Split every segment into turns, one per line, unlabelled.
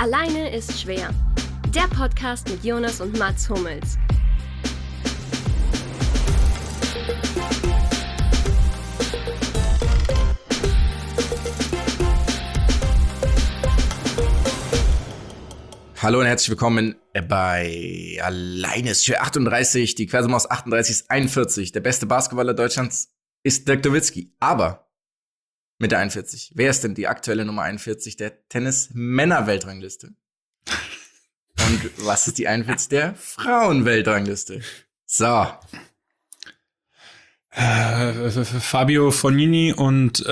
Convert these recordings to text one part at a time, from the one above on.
Alleine ist schwer. Der Podcast mit Jonas und Mats Hummels.
Hallo und herzlich willkommen bei Alleine ist schwer 38. Die Quersumme aus 38 ist 41. Der beste Basketballer Deutschlands ist Dirk Nowitzki. Aber mit der 41. Wer ist denn die aktuelle Nummer 41 der Tennis-Männer-Weltrangliste? Und was ist die 41 der Frauen-Weltrangliste? So.
Fabio Fognini und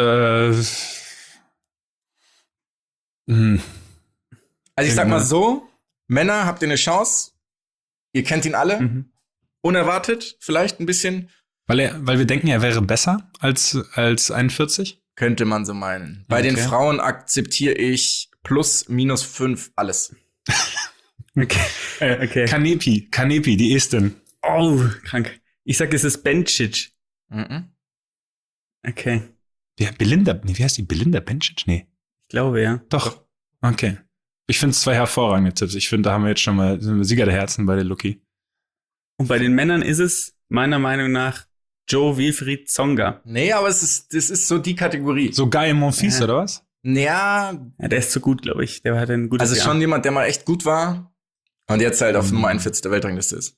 Also ich sag mal so, Männer, habt ihr eine Chance? Ihr kennt ihn alle.
Mhm.
Unerwartet, vielleicht ein bisschen.
Weil wir denken, er wäre besser als 41?
Könnte man so meinen. Bei den Frauen akzeptiere ich plus, minus 5 alles.
Okay.
Kanepi, die Estin.
Oh, krank. Ich sag, es ist Bencic.
Mhm.
Okay.
Ja, wie heißt die? Belinda Bencic? Nee.
Ich glaube, ja.
Doch. Okay. Ich finde es zwei hervorragende Tipps. Ich finde, da haben wir jetzt schon mal Sieger der Herzen bei der Lucky.
Und bei den Männern ist es, meiner Meinung nach, Joe Wilfried Tsonga.
Nee, aber das ist so die Kategorie.
So Guy Monfils, oder was?
Ja,
Ja, der ist zu gut, glaube ich. Der hat ein gutes
also
Jahr.
schon jemand, der mal echt gut war und jetzt halt auf Nummer 41 der Weltrangliste ist.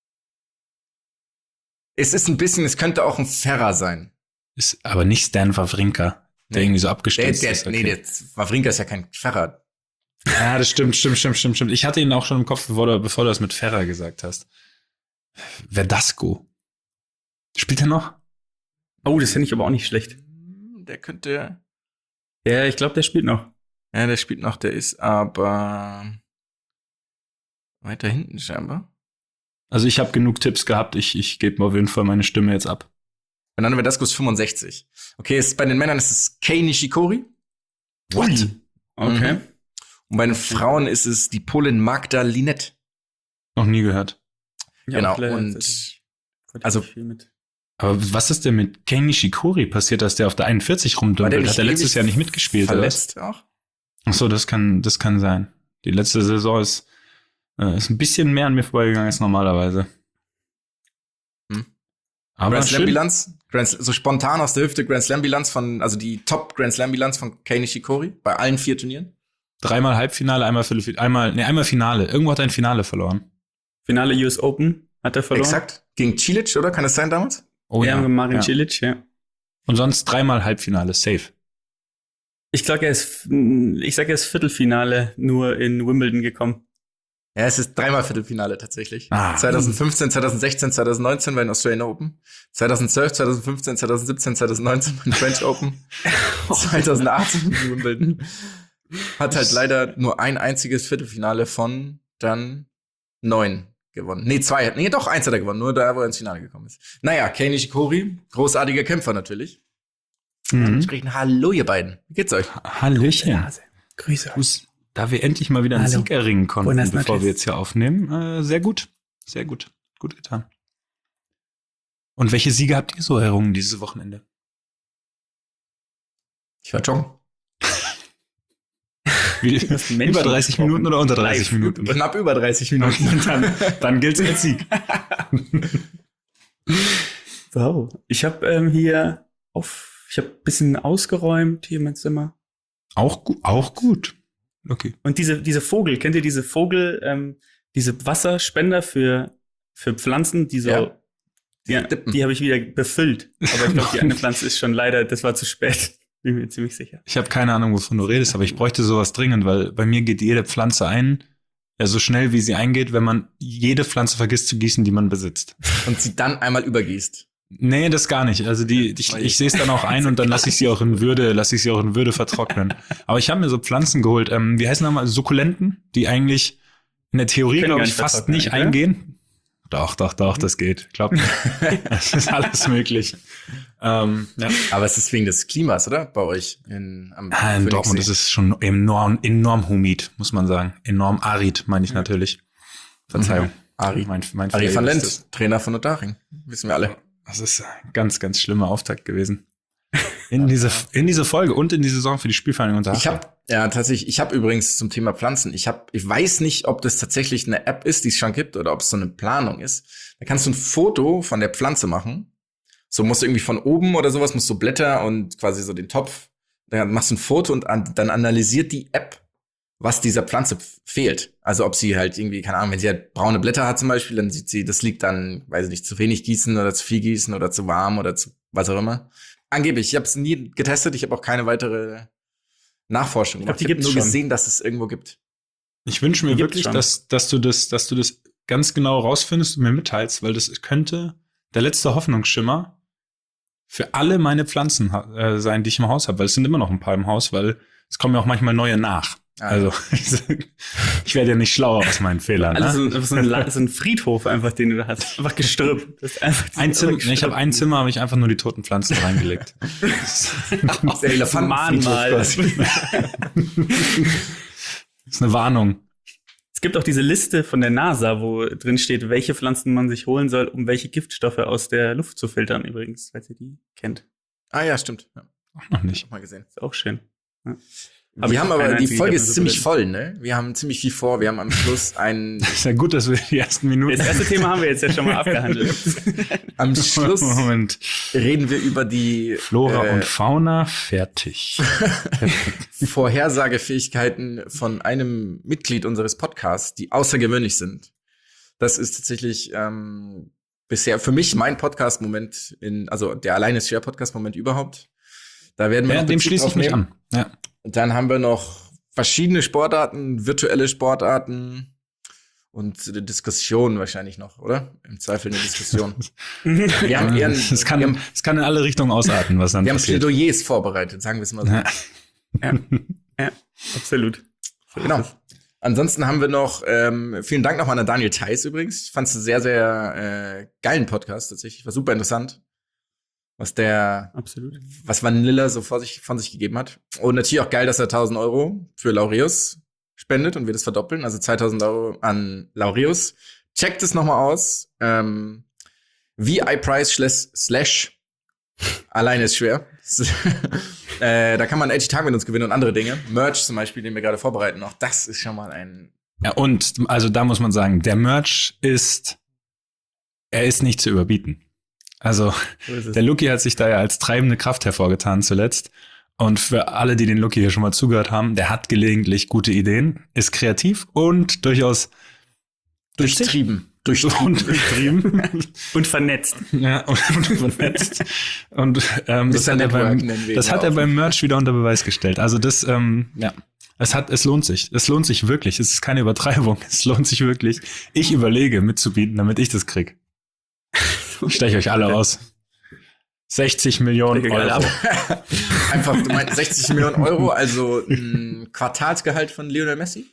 Es ist ein bisschen, es könnte auch ein Ferrer sein.
Ist aber nicht Stan Wawrinka, der irgendwie so abgestürzt ist.
Nee, der Wawrinka ist ja kein Ferrer.
Ja, das stimmt. Ich hatte ihn auch schon im Kopf, bevor du das mit Ferrer gesagt hast. Verdasco. Spielt er noch?
Oh, das finde ich aber auch nicht schlecht.
Der könnte.
Ja, ich glaube, der spielt noch.
Ja, der spielt noch, der ist aber weiter hinten scheinbar.
Also ich habe genug Tipps gehabt. Ich gebe auf jeden Fall meine Stimme jetzt ab.
Fernando Verdasco ist 65. Okay, bei den Männern ist es Kei Nishikori. What?
Okay.
Und bei den Frauen ist es die Polin Magda Linette.
Noch nie gehört.
Ja,
Genau,
vielleicht,
und
also
also-
viel mit.
Aber was ist denn mit Kei Nishikori passiert, dass der auf der 41 rumdümpelt? Hat der letztes Jahr nicht mitgespielt, oder?
Verletzt auch?
Ach so, das kann sein. Die letzte Saison ist ein bisschen mehr an mir vorbeigegangen als normalerweise. Aber
Grand Slam
schön.
Bilanz, so spontan aus der Hüfte Grand Slam Bilanz also die Top Grand Slam Bilanz von Kei Nishikori bei allen 4 Turnieren.
3-mal Halbfinale, einmal Finale. Irgendwo hat er ein Finale verloren.
Finale US Open hat er verloren.
Exakt. Gegen Cilic, oder? Kann es sein damals?
Oh
Ja, mit Marin
ja.
Cilic, ja.
Und sonst 3-mal Halbfinale, safe.
Ich sag, er ist Viertelfinale nur in Wimbledon gekommen.
Ja, es ist 3-mal Viertelfinale tatsächlich.
Ah.
2015, 2016, 2019 bei den Australian Open. 2012, 2015, 2017, 2019 bei den French Open. 2018 in Wimbledon. Hat halt leider nur ein einziges Viertelfinale von dann 9 gewonnen. Nee, 2. Nee, doch, 1 hat er gewonnen. Nur da, wo er ins Finale gekommen ist. Naja, Kei Nishikori, großartiger Kämpfer natürlich. Entsprechend hallo, ihr beiden. Wie geht's euch?
Hallöchen.
Grüße.
Da wir endlich mal wieder einen
Hallo.
Sieg erringen konnten,
Buenas
bevor
noches.
wir jetzt hier aufnehmen. Sehr gut. Sehr gut. Gut getan. Und welche Siege habt ihr so errungen dieses Wochenende?
Ich war joggen.
Über 30 Minuten oder unter 30 Minuten?
Knapp über 30 Minuten.
Dann gilt's als Sieg.
Wow. Ich habe ich habe ein bisschen ausgeräumt hier mein Zimmer.
Auch gut. Okay.
Und diese Vogel, kennt ihr diese Vogel, diese Wasserspender für Pflanzen, die so,
Ja.
die habe ich wieder befüllt. Aber ich glaube, die eine Pflanze ist schon leider, das war zu spät. Bin mir ziemlich sicher.
Ich habe keine Ahnung, wovon du redest, aber ich bräuchte sowas dringend, weil bei mir geht jede Pflanze so schnell wie sie eingeht, wenn man jede Pflanze vergisst zu gießen, die man besitzt.
Und sie dann einmal übergießt.
Nee, das gar nicht. Also ich sehe es dann auch ein und dann lasse ich sie auch in Würde vertrocknen. Aber ich habe mir so Pflanzen geholt, wie heißen nochmal, Sukkulenten, die eigentlich in der Theorie,
Können
glaube
gar
ich,
nicht
fast
vertrocknen,
nicht
oder?
eingehen. Doch, das geht. Glaubt mir. Es ist alles möglich. Ja.
Aber es ist wegen des Klimas, oder? Bei euch
In Dortmund ist es schon enorm humid, muss man sagen. Enorm arid, meine ich natürlich. Verzeihung.
Ari.
Mein
Ari
Fehler
van
ist
Lent,
das.
Trainer von Unterhaching. Wissen wir alle.
Das ist ein ganz, ganz schlimmer Auftakt gewesen. in diese Folge und in die Saison für die Spielvereinigung Unterhaching.
Ich habe übrigens zum Thema Pflanzen, ich weiß nicht, ob das tatsächlich eine App ist, die es schon gibt, oder ob es so eine Planung ist. Da kannst du ein Foto von der Pflanze machen. So musst du irgendwie von oben oder sowas, musst du Blätter und quasi so den Topf, dann machst du ein Foto und dann analysiert die App, was dieser Pflanze fehlt. Also ob sie halt irgendwie, keine Ahnung, wenn sie halt braune Blätter hat zum Beispiel, dann sieht sie, das liegt dann, weiß ich nicht, zu wenig gießen oder zu viel gießen oder zu warm oder zu was auch immer. Angeblich, ich habe es nie getestet, ich habe auch keine weitere Nachforschung gemacht. Ich habe nur gesehen, dass es irgendwo gibt.
Ich wünsche mir wirklich, dass du das ganz genau rausfindest und mir mitteilst, weil das könnte der letzte Hoffnungsschimmer für alle meine Pflanzen sein, die ich im Haus habe, weil es sind immer noch ein paar im Haus, weil es kommen ja auch manchmal neue nach. Also, ich werde ja nicht schlauer aus meinen Fehlern.
Also so ein Friedhof einfach, den du da hast. Einfach gestrüpp.
Ich habe ein Zimmer, habe ich einfach nur die toten Pflanzen reingelegt.
Der Elefantenmahnmal.
Das ist eine Warnung.
Es gibt auch diese Liste von der NASA, wo drin steht, welche Pflanzen man sich holen soll, um welche Giftstoffe aus der Luft zu filtern, übrigens, falls ihr die kennt.
Ah ja, stimmt. Ja.
Auch noch nicht.
Mal gesehen.
Ist auch schön. Ja.
Wir haben aber, die Folge ist ziemlich voll, ne? Wir haben ziemlich viel vor. Wir haben am Schluss
ist ja gut, dass wir die ersten Minuten.
Das erste Thema haben wir jetzt ja schon mal abgehandelt.
Am Schluss reden wir über die
Flora und Fauna. Fertig.
Vorhersagefähigkeiten von einem Mitglied unseres Podcasts, die außergewöhnlich sind. Das ist tatsächlich bisher für mich mein Podcast-Moment, also der alleine Share-Podcast-Moment überhaupt. Da werden wir
dem schließe ich mich an. Ja.
Und dann haben wir noch verschiedene Sportarten, virtuelle Sportarten und eine Diskussion wahrscheinlich noch, oder? Im Zweifel eine Diskussion. Wir haben
es kann in alle Richtungen ausarten, was dann passiert.
Wir haben Plädoyers vorbereitet, sagen wir es mal so.
Ja, absolut.
Genau. Ansonsten haben wir noch, vielen Dank nochmal an Daniel Theiss übrigens. Ich fand es einen sehr, sehr geilen Podcast tatsächlich. War super interessant, was Vanilla so von sich gegeben hat. Und natürlich auch geil, dass er 1.000 Euro für Laureus spendet und wir das verdoppeln. Also 2.000 Euro an Laureus. Checkt es nochmal aus. VI-Price / alleine ist schwer. Da kann man einen Edgy Tag mit uns gewinnen und andere Dinge. Merch zum Beispiel, den wir gerade vorbereiten. Auch das ist schon mal ein...
Ja, und also da muss man sagen, der Merch ist nicht zu überbieten. Also der Luki hat sich da ja als treibende Kraft hervorgetan zuletzt. Und für alle, die den Luki hier schon mal zugehört haben, der hat gelegentlich gute Ideen, ist kreativ und durchaus
durchtrieben.
Und vernetzt. Ja, und vernetzt. Und das hat er beim Merch wieder unter Beweis gestellt. Also das, es lohnt sich. Es lohnt sich wirklich. Es ist keine Übertreibung. Es lohnt sich wirklich. Ich überlege mitzubieten, damit ich das krieg. Ich steche euch alle aus. 60 Millionen Euro.
Einfach, du meinst 60 Millionen Euro, also ein Quartalsgehalt von Lionel Messi?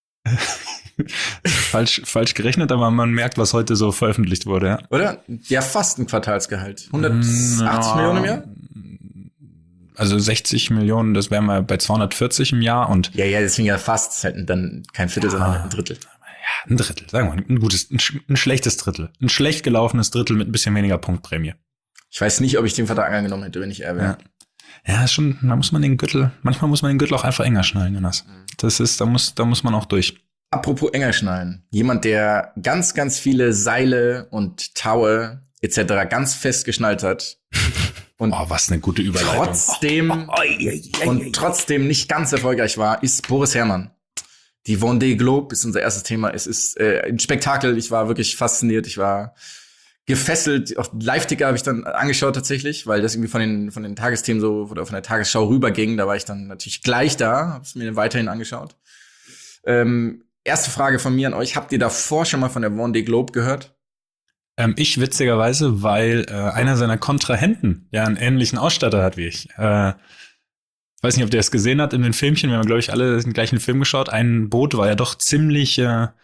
Falsch gerechnet, aber man merkt, was heute so veröffentlicht wurde, ja.
Oder? Ja, fast ein Quartalsgehalt. 180 Millionen im Jahr?
Also 60 Millionen, das wären wir bei 240 im Jahr und.
Ja, deswegen ja fast. Das ist halt dann kein Viertel, sondern ein Drittel.
Ja, ein Drittel, sagen wir mal. Ein schlechtes Drittel. Ein schlecht gelaufenes Drittel mit ein bisschen weniger Punktprämie.
Ich weiß nicht, ob ich den Vertrag angenommen hätte, wenn ich er wäre.
Ja, schon, manchmal muss man den Gürtel auch einfach enger schnallen, Jonas. Da muss man auch durch.
Apropos enger schnallen. Jemand, der ganz, ganz viele Seile und Taue etc. ganz fest geschnallt hat. Und
was eine gute Überleitung.
Trotzdem nicht ganz erfolgreich war, ist Boris Herrmann. Die Vendée Globe ist unser erstes Thema. Es ist ein Spektakel. Ich war wirklich fasziniert. Ich war gefesselt. Auf Live-Ticker habe ich dann angeschaut tatsächlich, weil das irgendwie von den Tagesthemen so oder von der Tagesschau rüberging. Da war ich dann natürlich gleich da, habe es mir weiterhin angeschaut. Erste Frage von mir an euch. Habt ihr davor schon mal von der Vendée Globe gehört?
Ich witzigerweise, weil einer seiner Kontrahenten ja einen ähnlichen Ausstatter hat wie ich. Weiß nicht, ob der es gesehen hat in den Filmchen. Wir haben, glaube ich, alle den gleichen Film geschaut. Ein Boot war ja doch ziemlich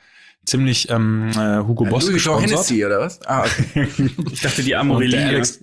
Hugo Boss gesponsert.
Hennessy, oder was? Ah, okay.
Ich dachte, die Amorelie.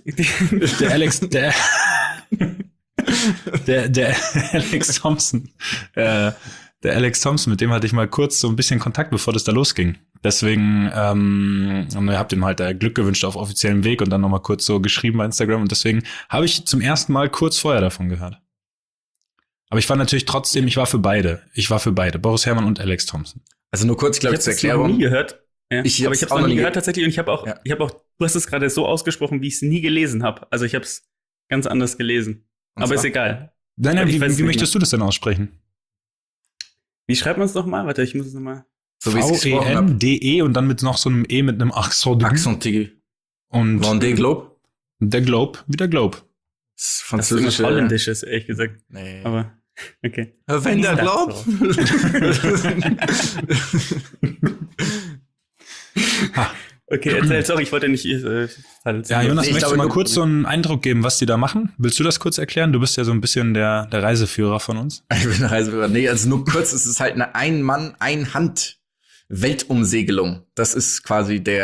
Der Alex Thompson. Der Alex Thompson, mit dem hatte ich mal kurz so ein bisschen Kontakt, bevor das da losging. Deswegen habt ihm halt Glück gewünscht auf offiziellem Weg und dann nochmal kurz so geschrieben bei Instagram. Und deswegen habe ich zum ersten Mal kurz vorher davon gehört. Aber ich war natürlich trotzdem, ich war für beide. Boris Herrmann und Alex Thompson.
Also nur kurz, glaube ich, zur Erklärung.
Ich habe es noch nie gehört. Ja.
Ich habe es
noch nie gehört tatsächlich. Und ich habe auch, du hast es gerade so ausgesprochen, wie ich es nie gelesen habe. Also ich habe es ganz anders gelesen. Aber ist egal.
Nein, wie möchtest du das denn aussprechen?
Wie schreibt man es nochmal? Warte, ich muss es nochmal.
So wie ich es gesprochen habe.
V-E-N-D-E und dann mit noch so einem E mit einem Accent. Und
Vendée Globe?
Der Globe, wie der Globe.
Das französische.
Das ist Holländisches, ehrlich gesagt.
Nee.
Aber, okay.
Wenn der Globe.
Okay, erzähl, sorry, ich wollte nicht.
Ja, Jonas, möchtest du mal kurz so einen Eindruck geben, was die da machen? Willst du das kurz erklären? Du bist ja so ein bisschen der Reiseführer von uns.
Ich bin der Reiseführer. Nee, also nur kurz, es ist halt eine Ein-Mann-, Ein-Hand-Weltumsegelung. Das ist quasi die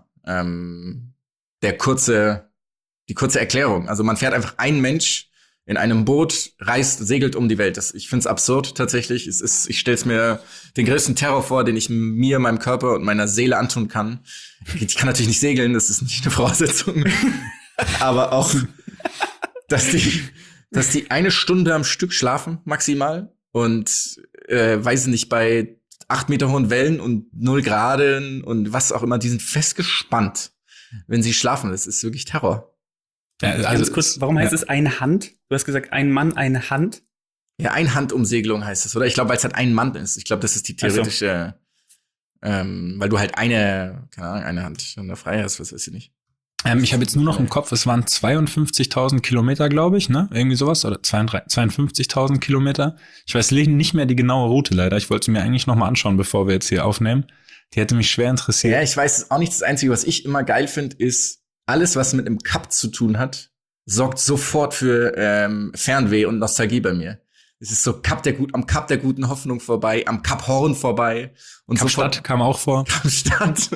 kurze Erklärung. Also man fährt einfach ein Mensch in einem Boot, segelt um die Welt. Ich find's absurd tatsächlich. Ich stell's mir den größten Terror vor, den ich mir, meinem Körper und meiner Seele antun kann. Ich kann natürlich nicht segeln, das ist nicht eine Voraussetzung. Aber auch, dass die eine Stunde am Stück schlafen, maximal. Und, weiß ich nicht, bei 8 Meter hohen Wellen und 0 Grad und was auch immer, die sind festgespannt, wenn sie schlafen. Das ist wirklich Terror.
Ja, also
ganz kurz, warum heißt es eine Hand? Du hast gesagt, ein Mann, eine Hand?
Ja, Einhandumsegelung heißt es, oder? Ich glaube, weil es halt ein Mann ist. Ich glaube, das ist die theoretische, weil du halt eine Hand in der frei hast, was weiß ich nicht.
Ich habe jetzt nur noch im Kopf, es waren 52.000 Kilometer, glaube ich, ne? Irgendwie sowas, oder 52.000 Kilometer. Ich weiß nicht mehr die genaue Route leider. Ich wollte sie mir eigentlich noch mal anschauen, bevor wir jetzt hier aufnehmen. Die hätte mich schwer interessiert.
Ja, ich weiß auch nicht. Das Einzige, was ich immer geil finde, ist, alles, was mit einem Kap zu tun hat, sorgt sofort für Fernweh und Nostalgie bei mir. Es ist so am Kap der guten Hoffnung vorbei, am Kap Horn vorbei. Und
Kapstadt kam auch vor.
Kapstadt.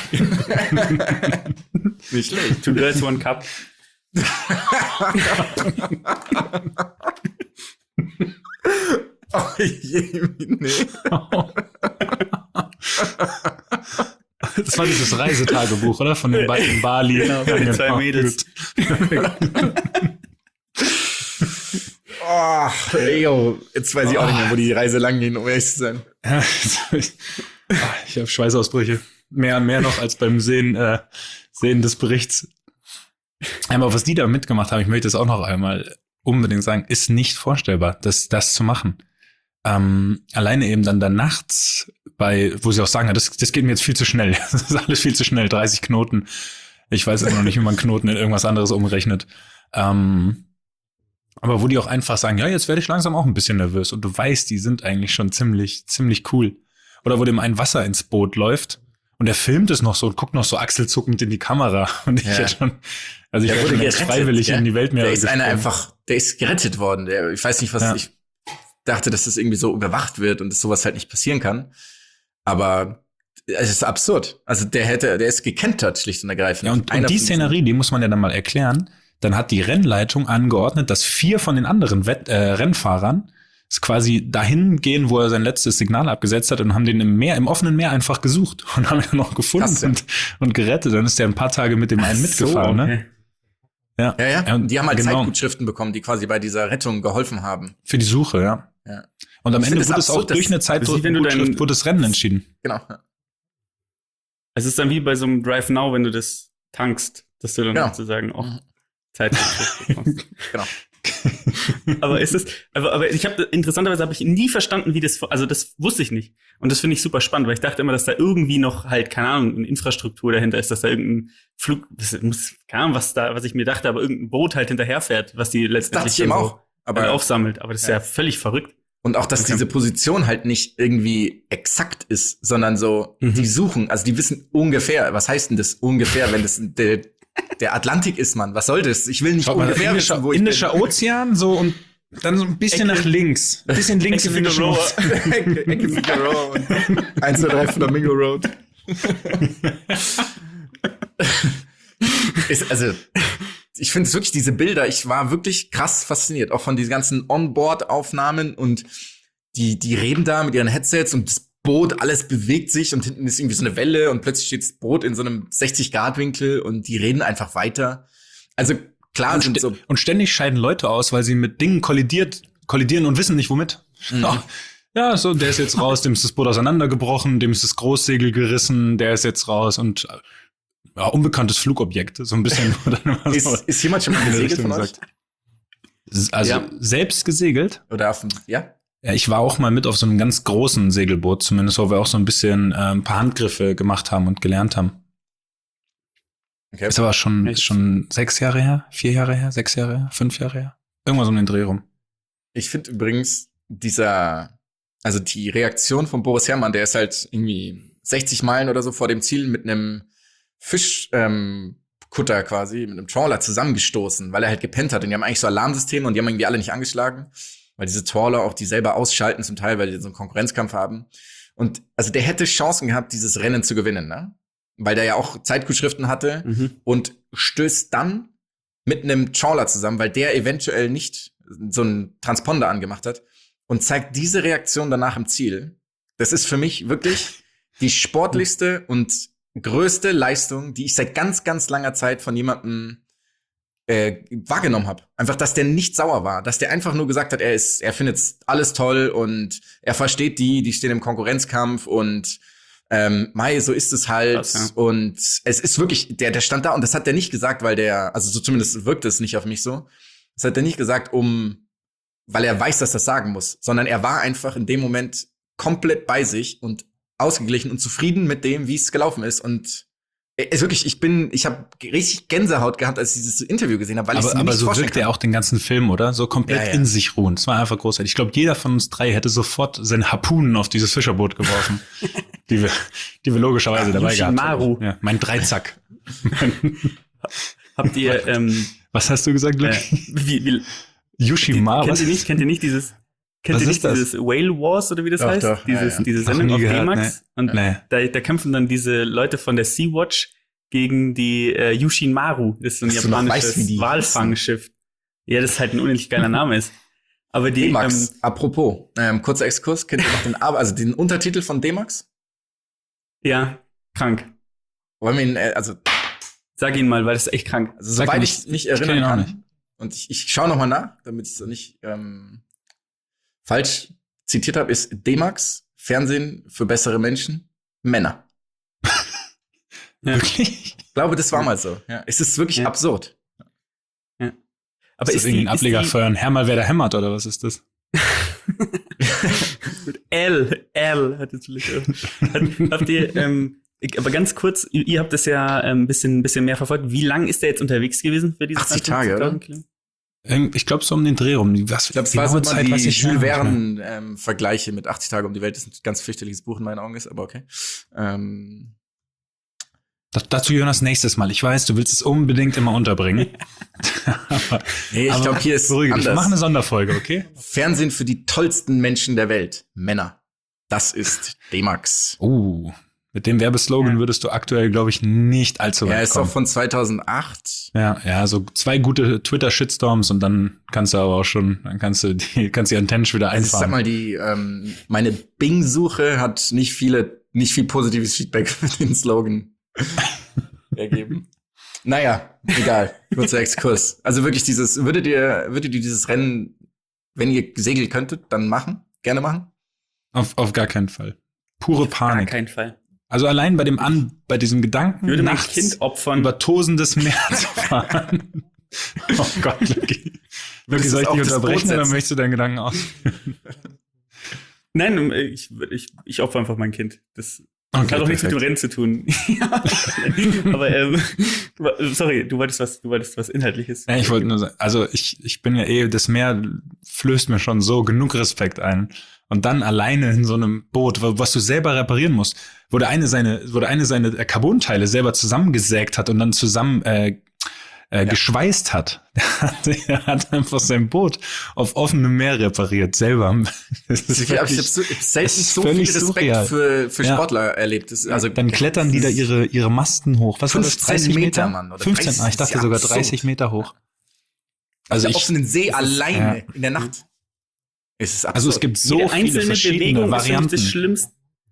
Nicht schlecht. 2 Girls, 1 Cup.
Oh je, nee.
Das war dieses Reisetagebuch, oder? Von den beiden in Bali.
Genau, von den 2 Mädels.
Oh, jetzt weiß ich auch nicht mehr, wo die Reise lang geht, um ehrlich zu sein.
Ich habe Schweißausbrüche. Mehr noch als beim Sehen des Berichts. Aber was die da mitgemacht haben, ich möchte es auch noch einmal unbedingt sagen, ist nicht vorstellbar, das zu machen. Alleine eben dann da nachts wo sie auch sagen, das geht mir jetzt viel zu schnell. Das ist alles viel zu schnell. 30 Knoten. Ich weiß immer noch nicht, wie man Knoten in irgendwas anderes umrechnet. Aber wo die auch einfach sagen, ja, jetzt werde ich langsam auch ein bisschen nervös. Und du weißt, die sind eigentlich schon ziemlich cool. Oder wo dem ein Wasser ins Boot läuft und der filmt es noch so und guckt noch so achselzuckend in die Kamera. Und ich hätte schon, ich wäre schon ganz freiwillig in die Weltmeere gesprungen.
Der ist gerettet worden. Ich weiß nicht, ich dachte, dass das irgendwie so überwacht wird und dass sowas halt nicht passieren kann. Aber es ist absurd. Also der ist gekentert, schlicht und ergreifend.
Ja, und die Szenerie, die muss man ja dann mal erklären. Dann hat die Rennleitung angeordnet, dass 4 von den anderen Rennfahrern quasi dahin gehen, wo er sein letztes Signal abgesetzt hat und haben den im offenen Meer einfach gesucht und haben ihn noch gefunden und gerettet. Dann ist der ein paar Tage mit dem einen mitgefahren, ne?
Ja. Die haben halt Zeitgutschriften bekommen, die quasi bei dieser Rettung geholfen haben.
Für die Suche, ja. Und am Ende wurde es auch durch eine Zeitgutschrift wurde das Rennen entschieden.
Genau.
Es ist dann wie bei so einem Drive Now, wenn du das tankst, dass du dann sozusagen auch Zeitgutschrift bekommst.
Genau.
Aber interessanterweise habe ich nie verstanden, wie das wusste ich nicht. Und das finde ich super spannend, weil ich dachte immer, dass da irgendwie noch halt, keine Ahnung, eine Infrastruktur dahinter ist, dass da irgendein keine Ahnung, was ich mir dachte, aber irgendein Boot halt hinterherfährt, was die letztendlich aufsammelt. Aber das ist ja völlig verrückt.
Und auch, dass diese Position halt nicht irgendwie exakt ist, sondern so, die suchen, also die wissen ungefähr, was heißt denn das ungefähr, wenn das der Atlantik ist, Mann, was soll das? Ich will nicht ungefähr wissen, wo ich bin.
Indischer Ozean, so und dann so ein bisschen nach links. Ein bisschen links in Figueroa.
Ecke Figueroa und 103 Flamingo Road. Ich finde es wirklich, diese Bilder, ich war wirklich krass fasziniert, auch von diesen ganzen Onboard-Aufnahmen und die reden da mit ihren Headsets und das Boot, alles bewegt sich und hinten ist irgendwie so eine Welle und plötzlich steht das Boot in so einem 60-Grad-Winkel und die reden einfach weiter. Also klar
und ständig scheiden Leute aus, weil sie mit Dingen kollidieren und wissen nicht womit. Ja, so, der ist jetzt raus, dem ist das Boot auseinandergebrochen, dem ist das Großsegel gerissen, der ist jetzt raus und unbekanntes Flugobjekt, so ein bisschen.
Ist jemand schon mal gesegelt von euch?
Also selbst gesegelt?
Oder ja,
ich war auch mal mit auf so einem ganz großen Segelboot, zumindest, wo wir auch so ein bisschen ein paar Handgriffe gemacht haben und gelernt haben. Okay. Ist aber schon 6 Jahre her, 4 Jahre her, 6 Jahre her, 5 Jahre her. Irgendwas um den Dreh rum.
Ich finde übrigens also die Reaktion von Boris Herrmann, der ist halt irgendwie 60 Meilen oder so vor dem Ziel mit einem Fischkutter quasi, mit einem Trawler zusammengestoßen, weil er halt gepennt hat. Und die haben eigentlich so Alarmsysteme und die haben irgendwie alle nicht angeschlagen, weil diese Trawler auch die selber ausschalten zum Teil, weil die so einen Konkurrenzkampf haben. Und also der hätte Chancen gehabt, dieses Rennen zu gewinnen, ne? Weil der ja auch Zeitgutschriften hatte und stößt dann mit einem Trawler zusammen, weil der eventuell nicht so einen Transponder angemacht hat und zeigt diese Reaktion danach im Ziel. Das ist für mich wirklich die sportlichste und größte Leistung, die ich seit ganz, ganz langer Zeit von jemandem wahrgenommen habe. Einfach, dass der nicht sauer war, dass der einfach nur gesagt hat, er findet alles toll und er versteht die stehen im Konkurrenzkampf und so ist es halt. Krass, ja. Und es ist wirklich, der stand da und das hat der nicht gesagt, weil also so zumindest wirkt es nicht auf mich so. Das hat er nicht gesagt, weil er weiß, dass das sagen muss, sondern er war einfach in dem Moment komplett bei sich und ausgeglichen und zufrieden mit dem, wie es gelaufen ist. Und wirklich, ich habe richtig Gänsehaut gehabt, als ich dieses Interview gesehen habe, weil ich es mir nicht vorstellen kann. Aber so wirkt er
auch den ganzen Film, oder? So komplett in sich ruhen. Es war einfach großartig. Ich glaube, jeder von uns 3 hätte sofort seine Harpunen auf dieses Fischerboot geworfen, die wir logischerweise dabei gehabt haben. Ja, mein Dreizack.
Habt ihr
was hast du gesagt, Luke? Yushimaru.
Kennt ihr nicht dieses Whale Wars oder wie das heißt?
Doch.
Diese Sendung auf D-Max. Und da kämpfen dann diese Leute von der Sea-Watch gegen die Yushimaru. Das ist so ein japanisches Walfangschiff. Ja, das halt ein unendlich geiler Name ist. Aber die
D-Max, apropos, kurzer Exkurs, kennt ihr noch den Untertitel von D-Max?
Ja, krank.
Wollen wir ihn,
Sag ihn mal, weil das ist echt krank.
Also, soweit ich mich erinnern kann. Und ich schaue noch mal nach, damit ich es nicht falsch zitiert habe, ist D-Max, Fernsehen für bessere Menschen, Männer.
Ja. Wirklich?
Ich glaube, das war mal so. Ja. Es ist wirklich absurd.
Ja. Aber ist das ein Ableger für ein Herr wer da hämmert, oder was ist das?
L hat jetzt habt ihr, aber ganz kurz, ihr habt das ja ein bisschen mehr verfolgt. Wie lang ist der jetzt unterwegs gewesen für diese
80 Tage, oder?
Ich glaube, so um den Dreh rum. Ich
glaube, es war so Zeit, die Jules Verne Vergleiche mit 80 Tage um die Welt. Das ist ein ganz fürchterliches Buch in meinen Augen, ist aber okay.
Dazu, Jonas, nächstes Mal. Ich weiß, du willst es unbedingt immer unterbringen.
Nee, ich glaube, hier ist anders.
Wir machen eine Sonderfolge, okay?
Fernsehen für die tollsten Menschen der Welt. Männer. Das ist D-Max.
Mit dem Werbeslogan würdest du aktuell, glaube ich, nicht allzu weit kommen.
Er ist auch von 2008.
Ja, so 2 gute Twitter-Shitstorms und dann kannst du die Antennen schon wieder einfahren.
Ich sag mal, meine Bing-Suche hat nicht viel positives Feedback für den Slogan ergeben. Naja, egal. Kurzer Exkurs. Also wirklich würdet ihr dieses Rennen, wenn ihr segeln könntet, dann gerne machen?
Auf gar keinen Fall. Pure Panik.
Gar keinen Fall.
Also allein bei diesem Gedanken,
würde mein
nachts
Kind opfern,
über tosendes Meer zu fahren. Oh Gott, Lucky. Wirklich, soll ich dich unterbrechen oder möchtest du deinen Gedanken ausführen?
Nein, ich opfer einfach mein Kind. Das hat auch nichts mit dem Rennen zu tun. Aber sorry, du wolltest was Inhaltliches.
Ja, ich wollte nur sagen, also ich bin ja das Meer flößt mir schon so genug Respekt ein. Und dann alleine in so einem Boot, was du selber reparieren musst, wo der eine seine Carbonteile selber zusammengesägt hat und dann zusammen geschweißt hat. Der hat einfach sein Boot auf offenem Meer repariert, selber.
Ich habe selten so viel Respekt für Sportler erlebt.
Dann klettern die da ihre Masten hoch. Was war das? 30 Meter?
Mann, oder
15, 30, ich dachte sogar 30 Meter hoch.
Also auf offenen See alleine in der Nacht.
Also es gibt so viele verschiedene Varianten.
Das Schlimmste.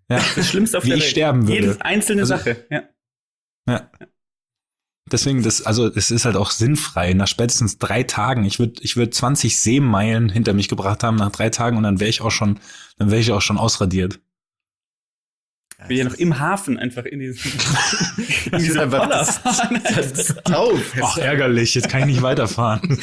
Ja.
Das Schlimmste auf
Wie
der
ich
Welt.
sterben würde.
Jede einzelne Sache. Ja.
Deswegen, es ist halt auch sinnfrei. Nach spätestens 3 Tagen, ich würd 20 Seemeilen hinter mich gebracht haben nach 3 Tagen und dann wäre ich auch schon ausradiert.
Ich bin ja noch im Hafen einfach in diesem
Das ist taub.
Ach, ärgerlich, jetzt kann ich nicht weiterfahren.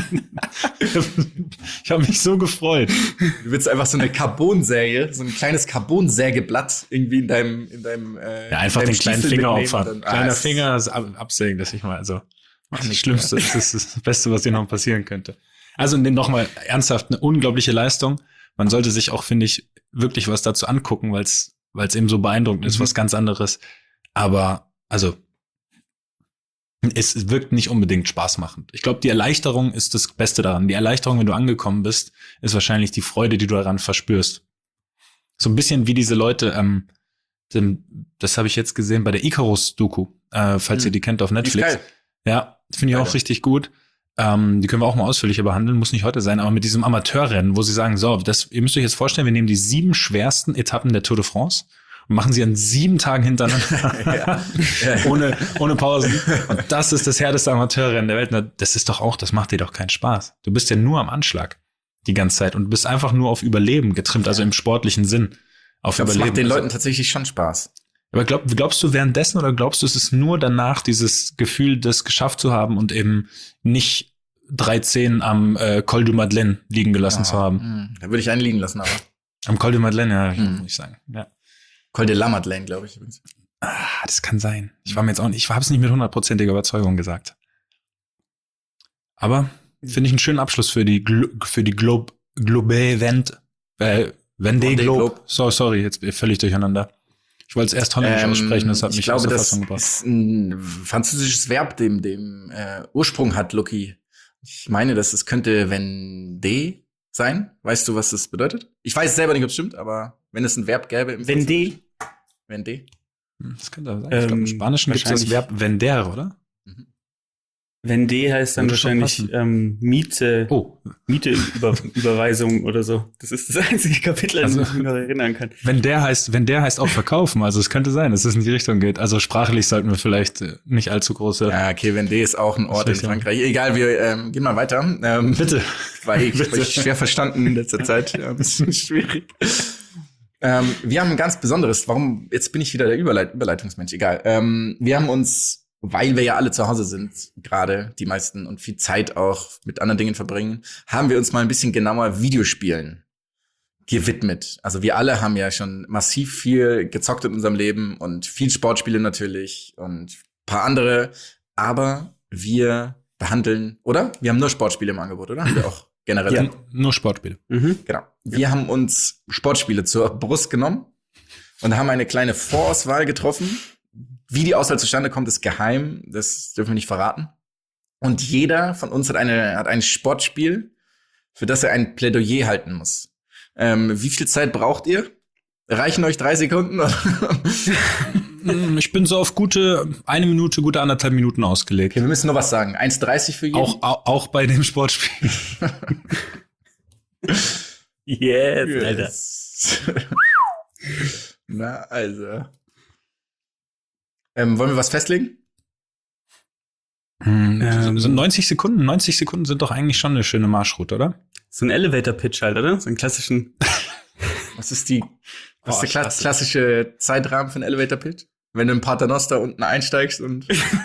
Ich habe mich so gefreut.
Du willst einfach so eine Carbonsäge, so ein kleines Carbonsägeblatt irgendwie in deinem
ja, einfach den kleinen Finger opfern. Kleiner
das
Finger, das absägen, das ich mal, also das Schlimmste, das ist das Beste, was dir noch passieren könnte. Also nochmal ernsthaft, eine unglaubliche Leistung. Man sollte sich auch, finde ich, wirklich was dazu angucken, weil es eben so beeindruckend ist, was ganz anderes. Aber, also, es wirkt nicht unbedingt spaßmachend. Ich glaube, die Erleichterung ist das Beste daran. Die Erleichterung, wenn du angekommen bist, ist wahrscheinlich die Freude, die du daran verspürst. So ein bisschen wie diese Leute, das habe ich jetzt gesehen bei der Icarus-Doku, falls ihr die kennt auf Netflix.
Geil.
Ja, finde ich auch richtig gut. Die können wir auch mal ausführlicher behandeln, muss nicht heute sein, aber mit diesem Amateurrennen, wo sie sagen, so, ihr müsst euch jetzt vorstellen, wir nehmen die 7 schwersten Etappen der Tour de France und machen sie an 7 Tagen hintereinander, ohne Pausen. Und das ist das härteste Amateurrennen der Welt. Das macht dir doch keinen Spaß. Du bist ja nur am Anschlag die ganze Zeit und du bist einfach nur auf Überleben getrimmt, also im sportlichen Sinn. Auf
das
Überleben.
macht den Leuten tatsächlich schon Spaß.
Aber glaubst du währenddessen oder glaubst du, es ist nur danach dieses Gefühl, das geschafft zu haben und eben nicht 13 am Col du Madeleine liegen gelassen zu haben?
Da würde ich einen liegen lassen, aber.
Am Col du Madeleine, ja, muss ich sagen. Ja.
Col de la Madeleine, glaube ich übrigens.
Das kann sein. Ich habe es nicht mit 100%iger Überzeugung gesagt. Aber finde ich einen schönen Abschluss für die Globe Event. Vendée Globe. Sorry, jetzt völlig durcheinander. Ich wollte es erst holländisch aussprechen, das hat mich aus der Fassung gebracht.
Ich glaube, das ist ein französisches Verb, dem Ursprung hat, Lucky. Ich meine, es könnte Vendée sein. Weißt du, was das bedeutet? Ich weiß selber nicht, ob es stimmt, aber wenn es ein Verb gäbe im
Vendée?
Vendée.
Das könnte sein. Ich glaube, im Spanischen gibt es das Verb vender, oder?
Vendée heißt dann wahrscheinlich Miete-Überweisung oder so. Das ist das einzige Kapitel, an das ich mich noch erinnern kann.
Vender heißt auch verkaufen. Also es könnte sein, dass es in die Richtung geht. Also sprachlich sollten wir vielleicht nicht allzu große...
Ja, okay, Vendée ist auch ein Ort in Frankreich. Egal, wir gehen mal weiter.
Bitte.
Weil ich habe euch schwer verstanden in letzter Zeit. Ja, ein bisschen schwierig. Wir haben ein ganz besonderes, jetzt bin ich wieder der Überleitungsmensch, egal. Wir haben uns, weil wir ja alle zu Hause sind, gerade die meisten und viel Zeit auch mit anderen Dingen verbringen, haben wir uns mal ein bisschen genauer Videospielen gewidmet. Also wir alle haben ja schon massiv viel gezockt in unserem Leben und viel Sportspiele natürlich und ein paar andere, aber wir behandeln, oder? Wir haben nur Sportspiele im Angebot, oder? Haben wir auch generell?
Ja, nur Sportspiele.
Genau. Wir haben uns Sportspiele zur Brust genommen und haben eine kleine Vorauswahl getroffen. Wie die Auswahl zustande kommt, ist geheim. Das dürfen wir nicht verraten. Und jeder von uns hat ein Sportspiel, für das er ein Plädoyer halten muss. Wie viel Zeit braucht ihr? Reichen euch 3 Sekunden?
Ich bin so auf gute 1 Minute, gute 1,5 Minuten ausgelegt.
Okay, wir müssen nur was sagen. 1,30 für jeden?
Auch bei dem Sportspiel.
Yes, Alter. Na, also. Wollen wir was festlegen?
So 90 Sekunden. 90 Sekunden sind doch eigentlich schon eine schöne Marschroute, oder?
So ein Elevator-Pitch halt, oder? So einen klassischen.
Was ist der klassische Zeitrahmen für einen Elevator-Pitch? Wenn du im Paternoster unten einsteigst und.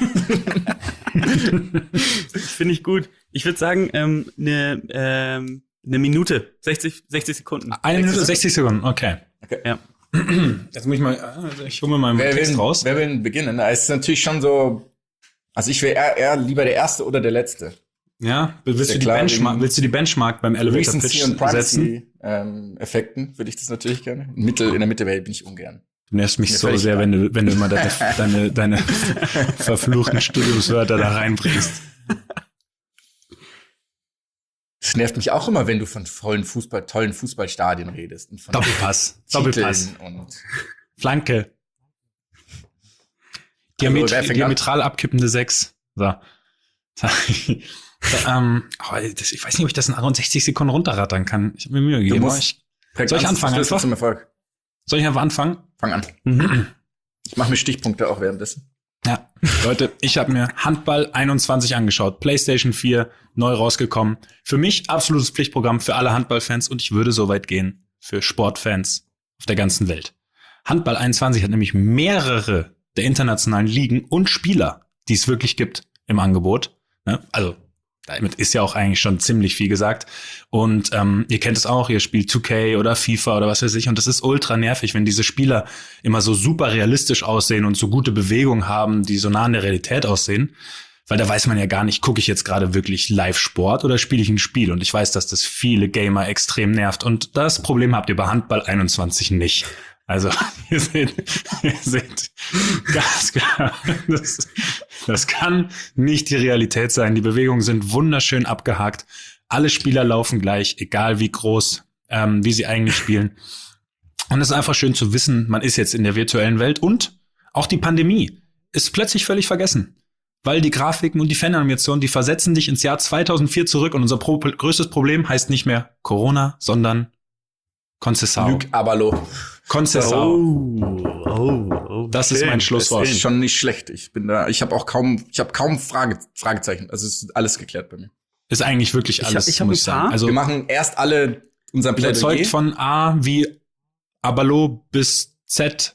Finde ich gut. Ich würde sagen, eine Minute. 60 Sekunden.
1 Minute, 60 Sekunden, okay.
Ja.
Jetzt muss ich hole mir mal meinen Text raus.
Wer will beginnen? Es ist natürlich schon so, also ich wäre eher lieber der Erste oder der Letzte.
Ja, willst du die Benchmark beim Elevator Pitch setzen?
Effekten würde ich das natürlich gerne. In der Mitte bin ich ungern.
Du nervst mich so sehr, wenn du immer deine verfluchten Studiumswörter da reinbringst.
Es nervt mich auch immer, wenn du von tollen Fußballstadien redest. Und von
Doppelpass.
Und
Flanke. Diametral abkippende 6. So. Ich weiß nicht, ob ich das in 60 Sekunden runterrattern kann. Ich habe mir Mühe gegeben.
Soll ich anfangen? Zum Erfolg.
Soll ich einfach anfangen?
Fang an. Ich mache mir Stichpunkte auch währenddessen.
Ja, Leute, ich habe mir Handball 21 angeschaut. PlayStation 4, neu rausgekommen. Für mich absolutes Pflichtprogramm für alle Handballfans und ich würde so weit gehen für Sportfans auf der ganzen Welt. Handball 21 hat nämlich mehrere der internationalen Ligen und Spieler, die es wirklich gibt, im Angebot. Also damit ist ja auch eigentlich schon ziemlich viel gesagt. Und ihr kennt es auch, ihr spielt 2K oder FIFA oder was weiß ich. Und das ist ultra nervig, wenn diese Spieler immer so super realistisch aussehen und so gute Bewegungen haben, die so nah an der Realität aussehen. Weil da weiß man ja gar nicht, gucke ich jetzt gerade wirklich Live-Sport oder spiele ich ein Spiel? Und ich weiß, dass das viele Gamer extrem nervt. Und das Problem habt ihr bei Handball 21 nicht. Also, ihr seht ganz klar, das kann nicht die Realität sein. Die Bewegungen sind wunderschön abgehakt. Alle Spieler laufen gleich, egal wie groß, wie sie eigentlich spielen. Und es ist einfach schön zu wissen, man ist jetzt in der virtuellen Welt und auch die Pandemie ist plötzlich völlig vergessen. Weil die Grafiken und die Fananimationen, die versetzen dich ins Jahr 2004 zurück und unser größtes Problem heißt nicht mehr Corona, sondern Conceição.
Luc Abalo.
Conceição.
Oh.
Das ist mein Schlusswort.
Das ist schon nicht schlecht. Ich habe kaum Fragezeichen. Also es ist alles geklärt bei mir.
Ist eigentlich wirklich alles,
ich hab
muss ich sagen. Also
wir machen erst alle unser Plädoyer.
überzeugt von A wie Abalo bis Z.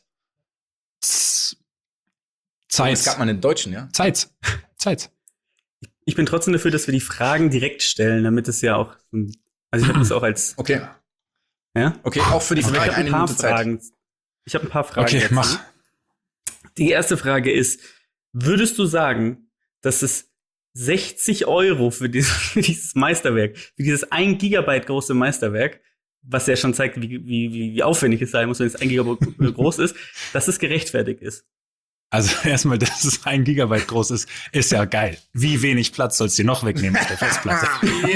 Das gab man in Deutschen, ja?
Zeit.
Ich bin trotzdem dafür, dass wir die Fragen direkt stellen, damit es ja auch, also ich habe das auch als,
Okay.
ja?
Okay, auch für die
Aber
Frage
ich habe
eine
ein paar
Minute Zeit.
Fragen. Ich habe ein paar Fragen.
Okay,
dazu.
mach.
Die erste Frage ist, würdest du sagen, dass es 60 € für dieses Meisterwerk, für dieses 1 Gigabyte große Meisterwerk, was ja schon zeigt, wie aufwendig es sein muss, wenn es 1 Gigabyte groß ist, dass es gerechtfertigt ist?
Also erstmal, dass es 1 Gigabyte groß ist ja geil. Wie wenig Platz sollst du dir noch wegnehmen auf der Festplatte?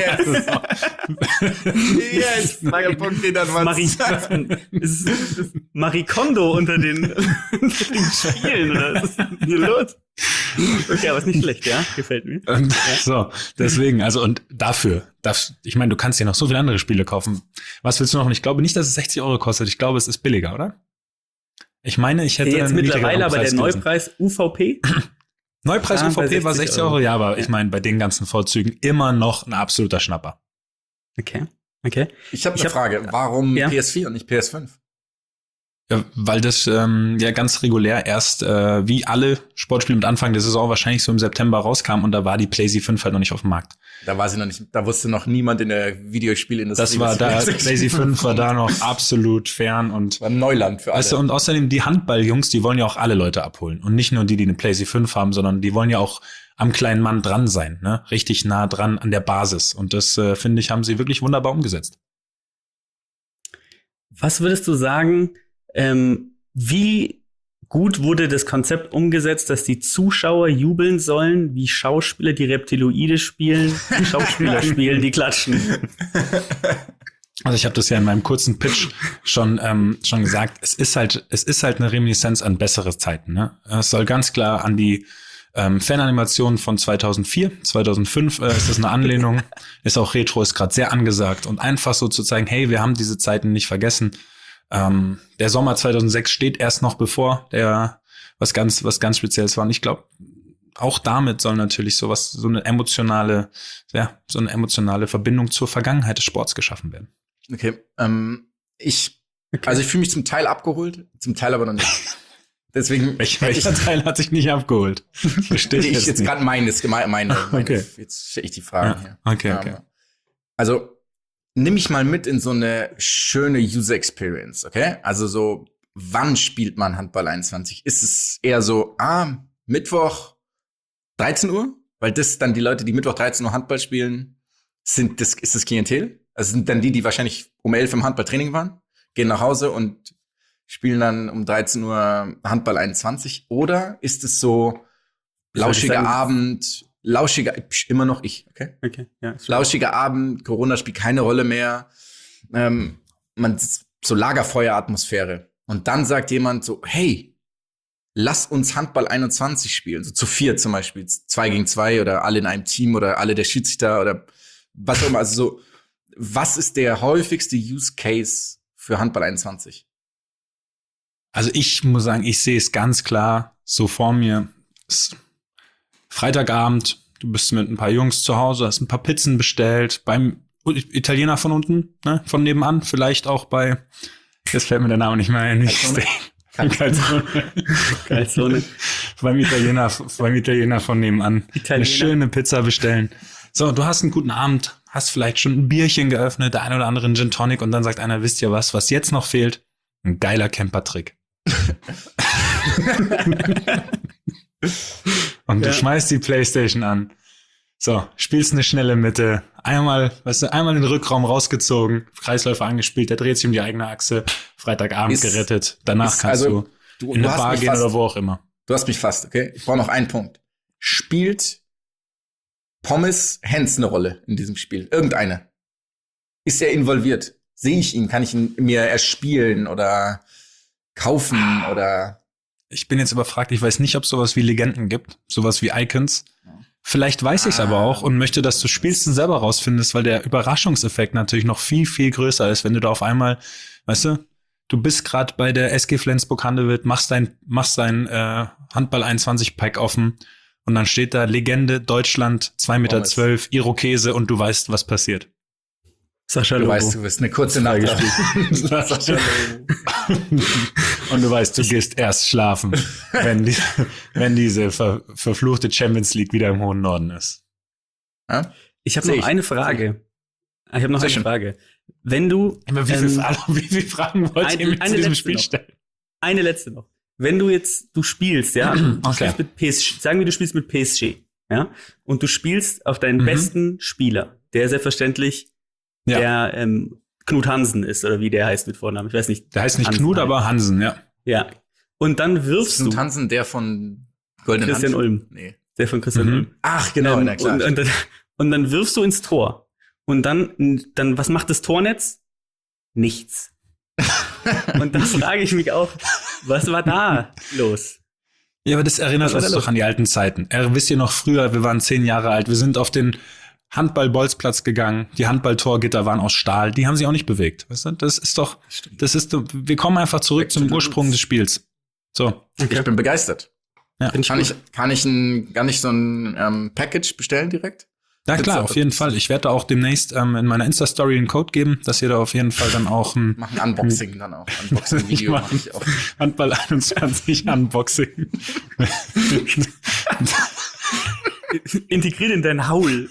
Yes, der Punkt, den dann
Ist Marie Kondo unter den Spielen, oder? Was ist denn hier los? Okay, aber ist nicht schlecht, ja? Gefällt mir.
Und so, deswegen, also und ich meine, du kannst dir noch so viele andere Spiele kaufen. Was willst du noch? Und ich glaube nicht, dass es 60 € kostet. Ich glaube, es ist billiger, oder? Ich meine, ich hätte
jetzt mittlerweile aber der
gelesen.
Neupreis UVP?
Neupreis UVP war 60 €, ja, aber ich meine, bei den ganzen Vorzügen immer noch ein absoluter Schnapper.
Okay.
Ich habe eine Frage. Warum
Ja.
PS4 und nicht PS5?
Ja, weil das ja ganz regulär erst wie alle Sportspiele mit Anfang der Saison wahrscheinlich so im September rauskam und da war die PlayStation 5 halt noch nicht auf dem Markt.
Da war sie noch nicht, da wusste noch niemand in der Videospielindustrie.
Das war da, PlayStation 5 war da noch absolut fern und
war Neuland für alle.
weißt du, und außerdem die Handballjungs, die wollen ja auch alle Leute abholen und nicht nur die eine PlayStation 5 haben, sondern die wollen ja auch am kleinen Mann dran sein, ne? Richtig nah dran an der Basis und das finde ich, haben sie wirklich wunderbar umgesetzt.
Was würdest du sagen, wie gut wurde das Konzept umgesetzt, dass die Zuschauer jubeln sollen, wie Schauspieler, die Reptiloide spielen, Schauspieler spielen, die klatschen?
Also ich habe das ja in meinem kurzen Pitch schon gesagt. Es ist halt eine Reminiszenz an bessere Zeiten. Ne? Es soll ganz klar an die Fananimationen von 2004, 2005 ist das eine Anlehnung. Ist auch Retro, ist gerade sehr angesagt und einfach so zu zeigen, hey, wir haben diese Zeiten nicht vergessen. Der Sommer 2006 steht erst noch bevor, der was ganz Spezielles war. Und ich glaube, auch damit soll natürlich so eine emotionale Verbindung zur Vergangenheit des Sports geschaffen werden.
Okay, ich fühle mich zum Teil abgeholt, zum Teil aber noch nicht. Deswegen.
Welcher Teil hat sich nicht abgeholt? Verstehe ich
jetzt gerade meine.
Okay.
Jetzt stelle ich die Fragen hier.
Okay.
Also, nimm mich mal mit in so eine schöne User Experience, okay? Also so, wann spielt man Handball 21? Ist es eher so, Mittwoch 13 Uhr? Weil das dann die Leute, die Mittwoch 13 Uhr Handball spielen, ist das Klientel? Also sind dann die wahrscheinlich um 11 im Handballtraining waren, gehen nach Hause und spielen dann um 13 Uhr Handball 21? Oder ist es so lauschiger Abend, immer noch ich, okay?
Okay, ja.
Lauschiger Abend, Corona spielt keine Rolle mehr. So Lagerfeueratmosphäre. Und dann sagt jemand so, hey, lass uns Handball 21 spielen. So zu 4 zum Beispiel, 2 gegen 2 oder alle in einem Team oder alle der Schiedsrichter oder was auch immer. Also so, was ist der häufigste Use Case für Handball 21?
Also ich muss sagen, ich sehe es ganz klar so vor mir. Freitagabend, du bist mit ein paar Jungs zu Hause, hast ein paar Pizzen bestellt, beim Italiener von unten, ne, von nebenan, vielleicht auch jetzt fällt mir der Name nicht mehr ein. Calzone. beim Italiener von nebenan. Eine schöne Pizza bestellen. So, du hast einen guten Abend, hast vielleicht schon ein Bierchen geöffnet, der ein oder andere Gin Tonic und dann sagt einer, wisst ihr was jetzt noch fehlt? Ein geiler Camper-Trick. Und du schmeißt die Playstation an. So, spielst eine schnelle Mitte. Einmal den Rückraum rausgezogen, Kreisläufer angespielt, der dreht sich um die eigene Achse, Freitagabend gerettet. Danach kannst du in eine Bar gehen oder wo auch immer.
Du hast mich fast, okay? Ich brauche noch einen Punkt. Spielt Pommes Hens eine Rolle in diesem Spiel? Irgendeine? Ist er involviert? Sehe ich ihn? Kann ich ihn mir erspielen oder kaufen oder?
Ich bin jetzt überfragt. Ich weiß nicht, ob es sowas wie Legenden gibt. Sowas wie Icons. Vielleicht weiß ich es aber auch und möchte, dass du spielst und selber rausfindest, weil der Überraschungseffekt natürlich noch viel, viel größer ist, wenn du da auf einmal, weißt du bist gerade bei der SG Flensburg-Handewitt, machst dein Handball 21-Pack offen und dann steht da Legende Deutschland, 2,12 Meter, Irokese und du weißt, was passiert.
Sascha Lobo.
Du weißt, du wirst eine kurze Nacht
Sascha Lobo. Und du weißt, du gehst erst schlafen, wenn diese verfluchte Champions League wieder im hohen Norden ist.
Ja?
Ich habe noch eine Frage. Wenn du
wie viele Fragen wollt ihr mit zu diesem Spiel stellen?
Eine letzte noch. Wenn du spielst, ja,
okay.
mit PSG, sagen wir, du spielst mit PSG, ja, und du spielst auf deinen besten Spieler, der selbstverständlich der Knut Hansen ist, oder wie der heißt mit Vornamen. Ich weiß nicht.
Der heißt nicht Hansen, Knut, aber Hansen, ja.
Ja. Und dann wirfst du.
Knut Hansen, der von Goldenen
Christian Ulm.
Nee.
Der von Christian Ulm.
Ach, genau, na klar.
Und dann wirfst du ins Tor. Und dann, was macht das Tornetz? Nichts. Und dann frage ich mich auch, was war da los?
Ja, aber das erinnert uns doch an die alten Zeiten. Wisst ihr noch früher, wir waren 10 Jahre alt, wir sind auf den Handball-Bolzplatz gegangen, die Handball-Torgitter waren aus Stahl, die haben sich auch nicht bewegt. Weißt du? Wir kommen einfach zurück zum Ursprung des Spiels. So.
Okay. Ich bin begeistert.
Ja.
Kann ich gar nicht so ein Package bestellen direkt?
Ja klar, auf jeden Fall. Ich werde da auch demnächst in meiner Insta-Story einen Code geben, dass ihr da auf jeden Fall dann auch
Mach ein Unboxing dann auch. Unboxing-Video mache ich auch.
Handball 21 Unboxing.
Integriert in dein Haul.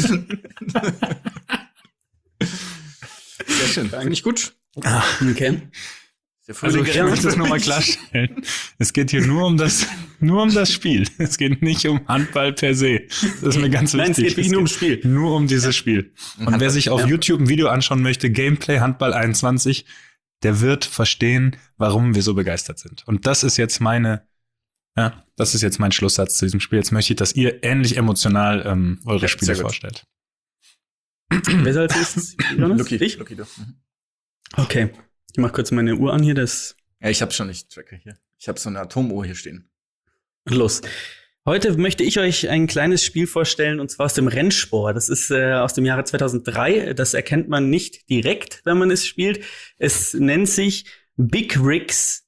Sehr schön. Finde ich gut.
Okay.
Also ich möchte das nochmal klarstellen. Es geht hier nur um das Spiel. Es geht nicht um Handball per se. Das ist mir ganz wichtig.
Nein, es geht wirklich nur ums Spiel.
Nur um dieses Spiel. Und wer sich auf YouTube ein Video anschauen möchte, Gameplay Handball 21, der wird verstehen, warum wir so begeistert sind. Und das ist jetzt mein Schlusssatz zu diesem Spiel. Jetzt möchte ich, dass ihr ähnlich emotional eure Spiele vorstellt.
Wer soll als nächstes?
Lucky.
Ich?
Lucky, du.
Okay. Ich mach kurz meine Uhr an hier,
Ja, ich habe schon nicht Tracker hier. Ich habe so eine Atomuhr hier stehen.
Los. Heute möchte ich euch ein kleines Spiel vorstellen, und zwar aus dem Rennsport. Das ist aus dem Jahre 2003. Das erkennt man nicht direkt, wenn man es spielt. Es nennt sich Big Rigs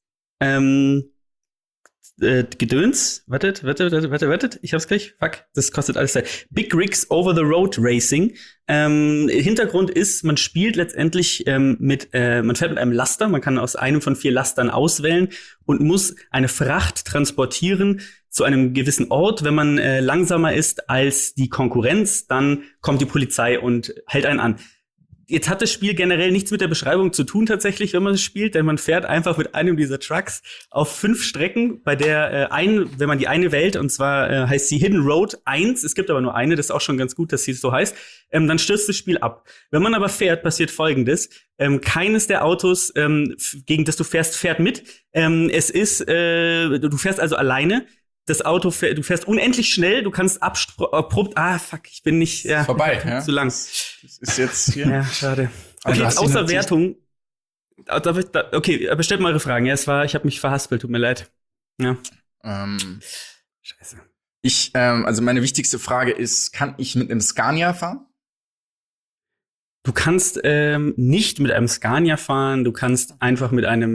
Gedöns. Wartet. Ich hab's gleich. Fuck, das kostet alles Zeit. Big Rigs Over the Road Racing. Hintergrund ist, man spielt letztendlich man fährt mit einem Laster. Man kann aus einem von 4 Lastern auswählen und muss eine Fracht transportieren zu einem gewissen Ort. Wenn man langsamer ist als die Konkurrenz, dann kommt die Polizei und hält einen an. Jetzt hat das Spiel generell nichts mit der Beschreibung zu tun tatsächlich, wenn man es spielt, denn man fährt einfach mit einem dieser Trucks auf 5 Strecken, bei der wenn man die eine wählt, und zwar heißt sie Hidden Road 1, es gibt aber nur eine, das ist auch schon ganz gut, dass sie so heißt, dann stürzt das Spiel ab. Wenn man aber fährt, passiert Folgendes: keines der Autos, gegen das du fährst, fährt mit. Du fährst also alleine. Das Auto, du fährst unendlich schnell, du kannst abrupt, ich bin nicht,
vorbei, ja.
Zu lang.
Das ist jetzt hier.
Ja, schade. Okay, außer Wertung. Okay, aber stellt mal eure Fragen. Ja, ich habe mich verhaspelt, tut mir leid. Ja.
Scheiße. Also meine wichtigste Frage ist, kann ich mit einem Scania fahren?
Du kannst nicht mit einem Scania fahren, du kannst einfach mit einem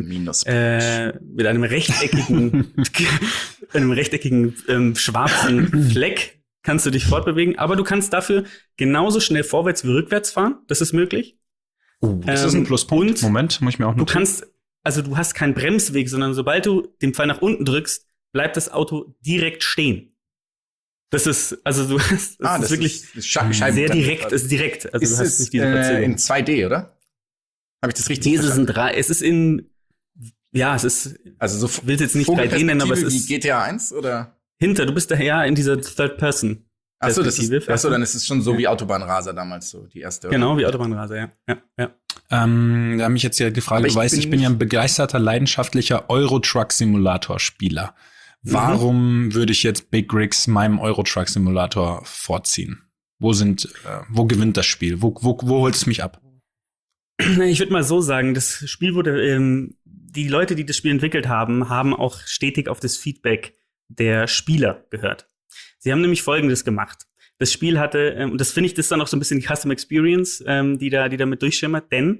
rechteckigen schwarzen Fleck kannst du dich fortbewegen, aber du kannst dafür genauso schnell vorwärts wie rückwärts fahren, das ist möglich.
Das ist ein Pluspunkt. Moment, muss ich mir auch notieren.
Du hast keinen Bremsweg, sondern sobald du den Pfeil nach unten drückst, bleibt das Auto direkt stehen. Das ist, also ist wirklich sehr direkt, ist direkt. Also
du hast nicht diese Verzögerung. In 2D, oder? Habe ich das richtig verstanden?
Es ist es ist,
also so
willst jetzt nicht 3D nennen, aber es ist
wie GTA 1, oder?
Du bist daher in dieser Third-Person.
Achso, dann ist es schon so wie Autobahnraser damals, so die erste.
Oder? Genau, wie Autobahnraser, ja.
Da haben mich jetzt ja gefragt, ich bin ja ein begeisterter, leidenschaftlicher Euro-Truck-Simulator-Spieler. Warum würde ich jetzt Big Rigs meinem Euro-Truck-Simulator vorziehen? Wo gewinnt das Spiel? Wo holt es mich ab?
Ich würde mal so sagen, das Spiel wurde, die Leute, die das Spiel entwickelt haben auch stetig auf das Feedback der Spieler gehört. Sie haben nämlich Folgendes gemacht. Das Spiel hatte, und das finde ich, das ist dann auch so ein bisschen die Custom Experience, die da mit durchschimmert, denn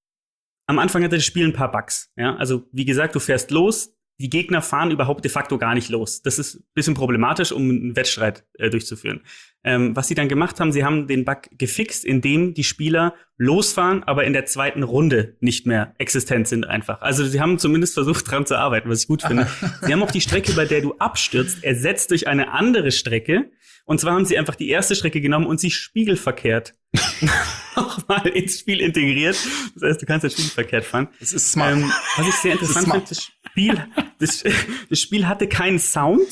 am Anfang hatte das Spiel ein paar Bugs. Ja? Also, wie gesagt, du fährst los, die Gegner fahren überhaupt de facto gar nicht los. Das ist ein bisschen problematisch, um einen Wettstreit durchzuführen. Was sie dann gemacht haben, sie haben den Bug gefixt, indem die Spieler losfahren, aber in der zweiten Runde nicht mehr existent sind einfach. Also sie haben zumindest versucht, dran zu arbeiten, was ich gut finde. Sie haben auch die Strecke, bei der du abstürzt, ersetzt durch eine andere Strecke. Und zwar haben sie einfach die erste Strecke genommen und sie spiegelverkehrt nochmal ins Spiel integriert. Das heißt, du kannst ja spiegelverkehrt fahren.
Das ist smart.
Was ich sehr interessant finde, das Spiel hatte keinen Sound.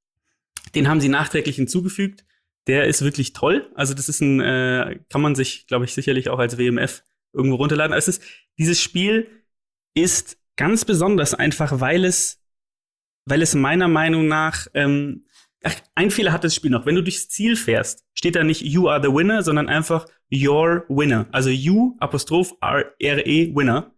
Den haben sie nachträglich hinzugefügt. Der ist wirklich toll. Also das ist kann man sich, glaube ich, sicherlich auch als WMF irgendwo runterladen. Dieses Spiel ist ganz besonders einfach, weil es meiner Meinung nach ein Fehler hat das Spiel noch. Wenn du durchs Ziel fährst, steht da nicht You are the winner, sondern einfach Your winner. Also You, '-R-E, Winner.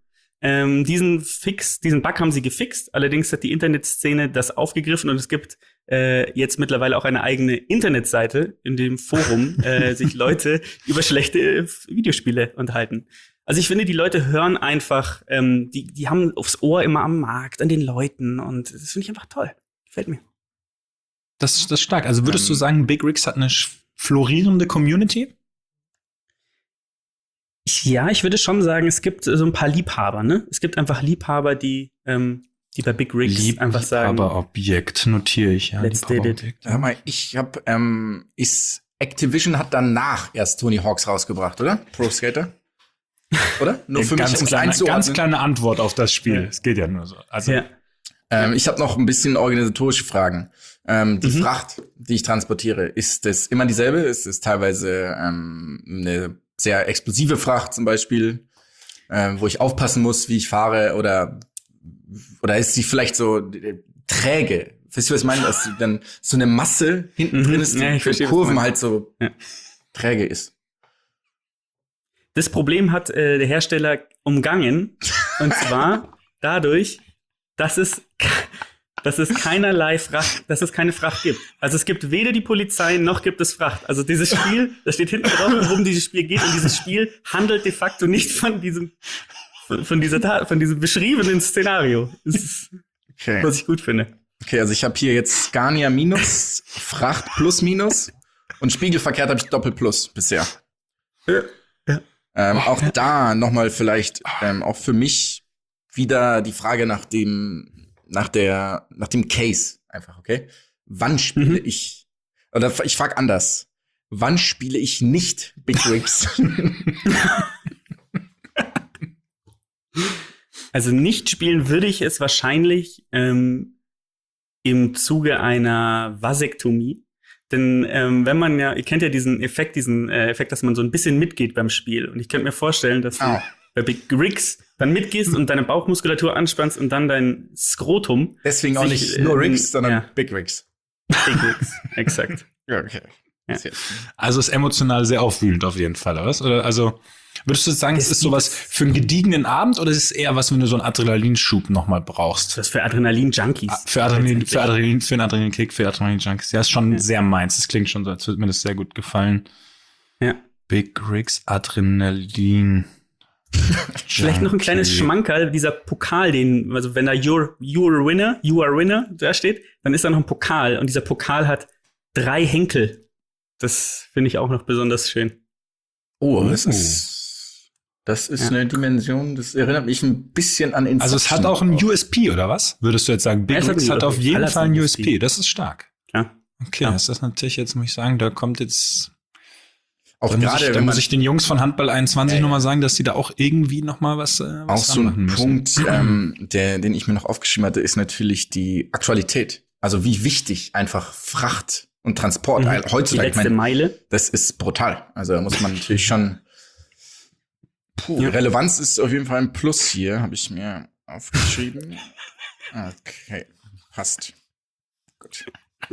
Diesen Bug haben sie gefixt. Allerdings hat die Internetszene das aufgegriffen und es gibt jetzt mittlerweile auch eine eigene Internetseite, in dem Forum sich Leute über schlechte Videospiele unterhalten. Also ich finde, die Leute hören einfach, die haben aufs Ohr immer am Markt, an den Leuten und das finde ich einfach toll. Gefällt mir.
Das ist stark. Also würdest du sagen, Big Rigs hat eine florierende Community?
Ja, ich würde schon sagen, es gibt so ein paar Liebhaber, ne? Es gibt einfach Liebhaber, die bei Big Rigs einfach sagen.
Liebhaberobjekt notiere ich, ja.
Let's did it.
Hör mal, Activision hat danach erst Tony Hawk's rausgebracht, oder? Pro Skater? Oder? Nur für mich
ganz kleine Antwort auf das Spiel. Es geht ja nur so. Also
ja.
Ich habe noch ein bisschen organisatorische Fragen. Die Fracht, die ich transportiere, ist das immer dieselbe? Ist es teilweise eine sehr explosive Fracht zum Beispiel, wo ich aufpassen muss, wie ich fahre? Oder ist sie vielleicht so träge? Wisst ihr, was ich meine? Dass dann so eine Masse hinten drin ist, die für Kurven halt so träge ist.
Das Problem hat der Hersteller umgangen. Und zwar dadurch, dass es keine Fracht gibt. Also es gibt weder die Polizei noch gibt es Fracht. Also dieses Spiel, da steht hinten drauf, worum dieses Spiel geht. Und dieses Spiel handelt de facto nicht von diesem beschriebenen Szenario. Das ist, was ich gut finde.
Okay, also ich habe hier jetzt Scania minus, Fracht plus minus und spiegelverkehrt habe ich Doppel plus bisher.
Ja.
Auch da nochmal vielleicht auch für mich wieder die Frage nach dem Case einfach, okay? Wann spiele ich, oder ich frage anders, wann spiele ich nicht Big Rigs?
Also nicht spielen würde ich es wahrscheinlich im Zuge einer Vasektomie. Denn wenn man ihr kennt ja diesen Effekt, dass man so ein bisschen mitgeht beim Spiel. Und ich könnte mir vorstellen, dass du bei Big Rigs dann mitgehst und deine Bauchmuskulatur anspannst und dann dein Skrotum.
Deswegen auch nicht nur Rigs, sondern Big Rigs.
Big Rigs, exakt.
Ja, okay.
Ja. Also ist emotional sehr aufwühlend auf jeden Fall, oder? Also würdest du sagen, es ist sowas für einen gediegenen Abend oder ist es eher was, wenn du so einen Adrenalinschub nochmal brauchst?
Das ist für Adrenalin-Junkies.
Für einen Adrenalinkick, für Adrenalin-Junkies. Ja, ist schon sehr meins. Das klingt schon so, als würde mir das sehr gut gefallen.
Ja.
Big Rigs Adrenalin.
Vielleicht noch ein kleines Schmankerl, dieser Pokal, also wenn da you are winner da steht, dann ist da noch ein Pokal und dieser Pokal hat 3 Henkel. Das finde ich auch noch besonders schön.
Oh, das ist eine Dimension, das erinnert mich ein bisschen an Inception.
Also es hat auch ein USP, oder was? Würdest du jetzt sagen, Big Rigs hat auf jeden Fall ein USP. Das ist stark.
Ja.
Okay, das ist natürlich jetzt, muss ich sagen, da kommt jetzt
auch gerade,
da muss ich den Jungs von Handball 21 nochmal sagen, dass die da auch irgendwie nochmal was
auch so ein Punkt, den ich mir noch aufgeschrieben hatte, ist natürlich die Aktualität. Also wie wichtig einfach Fracht und Transport heutzutage.
Die letzte Meile.
Das ist brutal. Also da muss man natürlich schon Relevanz ist auf jeden Fall ein Plus hier, habe ich mir aufgeschrieben. Okay, passt. Gut.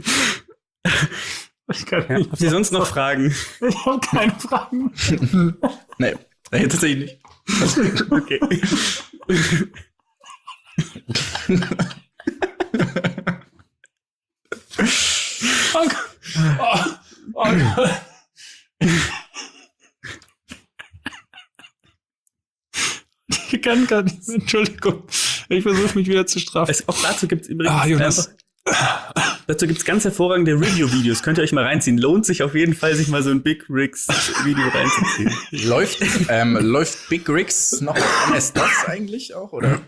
Habt ihr sonst noch Fragen?
Ich habe keine Fragen.
Nee, tatsächlich nicht.
Okay.
Oh Gott. Ich kann gar nicht mehr. Entschuldigung. Ich versuche mich wieder zu strafen.
Auch dazu gibt es übrigens dazu gibt's ganz hervorragende Review-Videos. Könnt ihr euch mal reinziehen. Lohnt sich auf jeden Fall, sich mal so ein Big Rigs-Video reinzuziehen.
Läuft Big Rigs noch auf MS-DOS eigentlich auch, oder?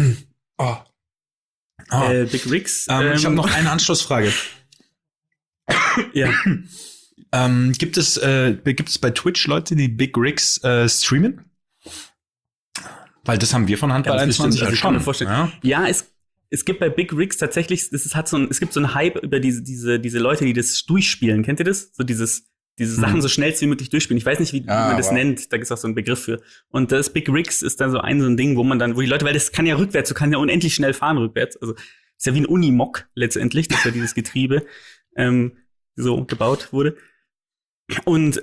Big Rigs.
Ich habe noch eine Anschlussfrage.
Ja.
Gibt es bei Twitch Leute, die Big Rigs streamen? Weil das haben wir von Handball 21
also ich kann mir vorstellen.
Ja,
es gibt bei Big Rigs tatsächlich, es gibt so einen Hype über diese Leute, die das durchspielen. Kennt ihr das? So diese Sachen so schnell wie möglich durchspielen. Ich weiß nicht, wie man das nennt. Da gibt es auch so einen Begriff für. Und das Big Rigs ist dann so ein Ding, wo die Leute, weil das kann ja rückwärts, du kannst ja unendlich schnell fahren rückwärts. Also ist ja wie ein Unimog letztendlich, dass ja dieses Getriebe so gebaut wurde. Und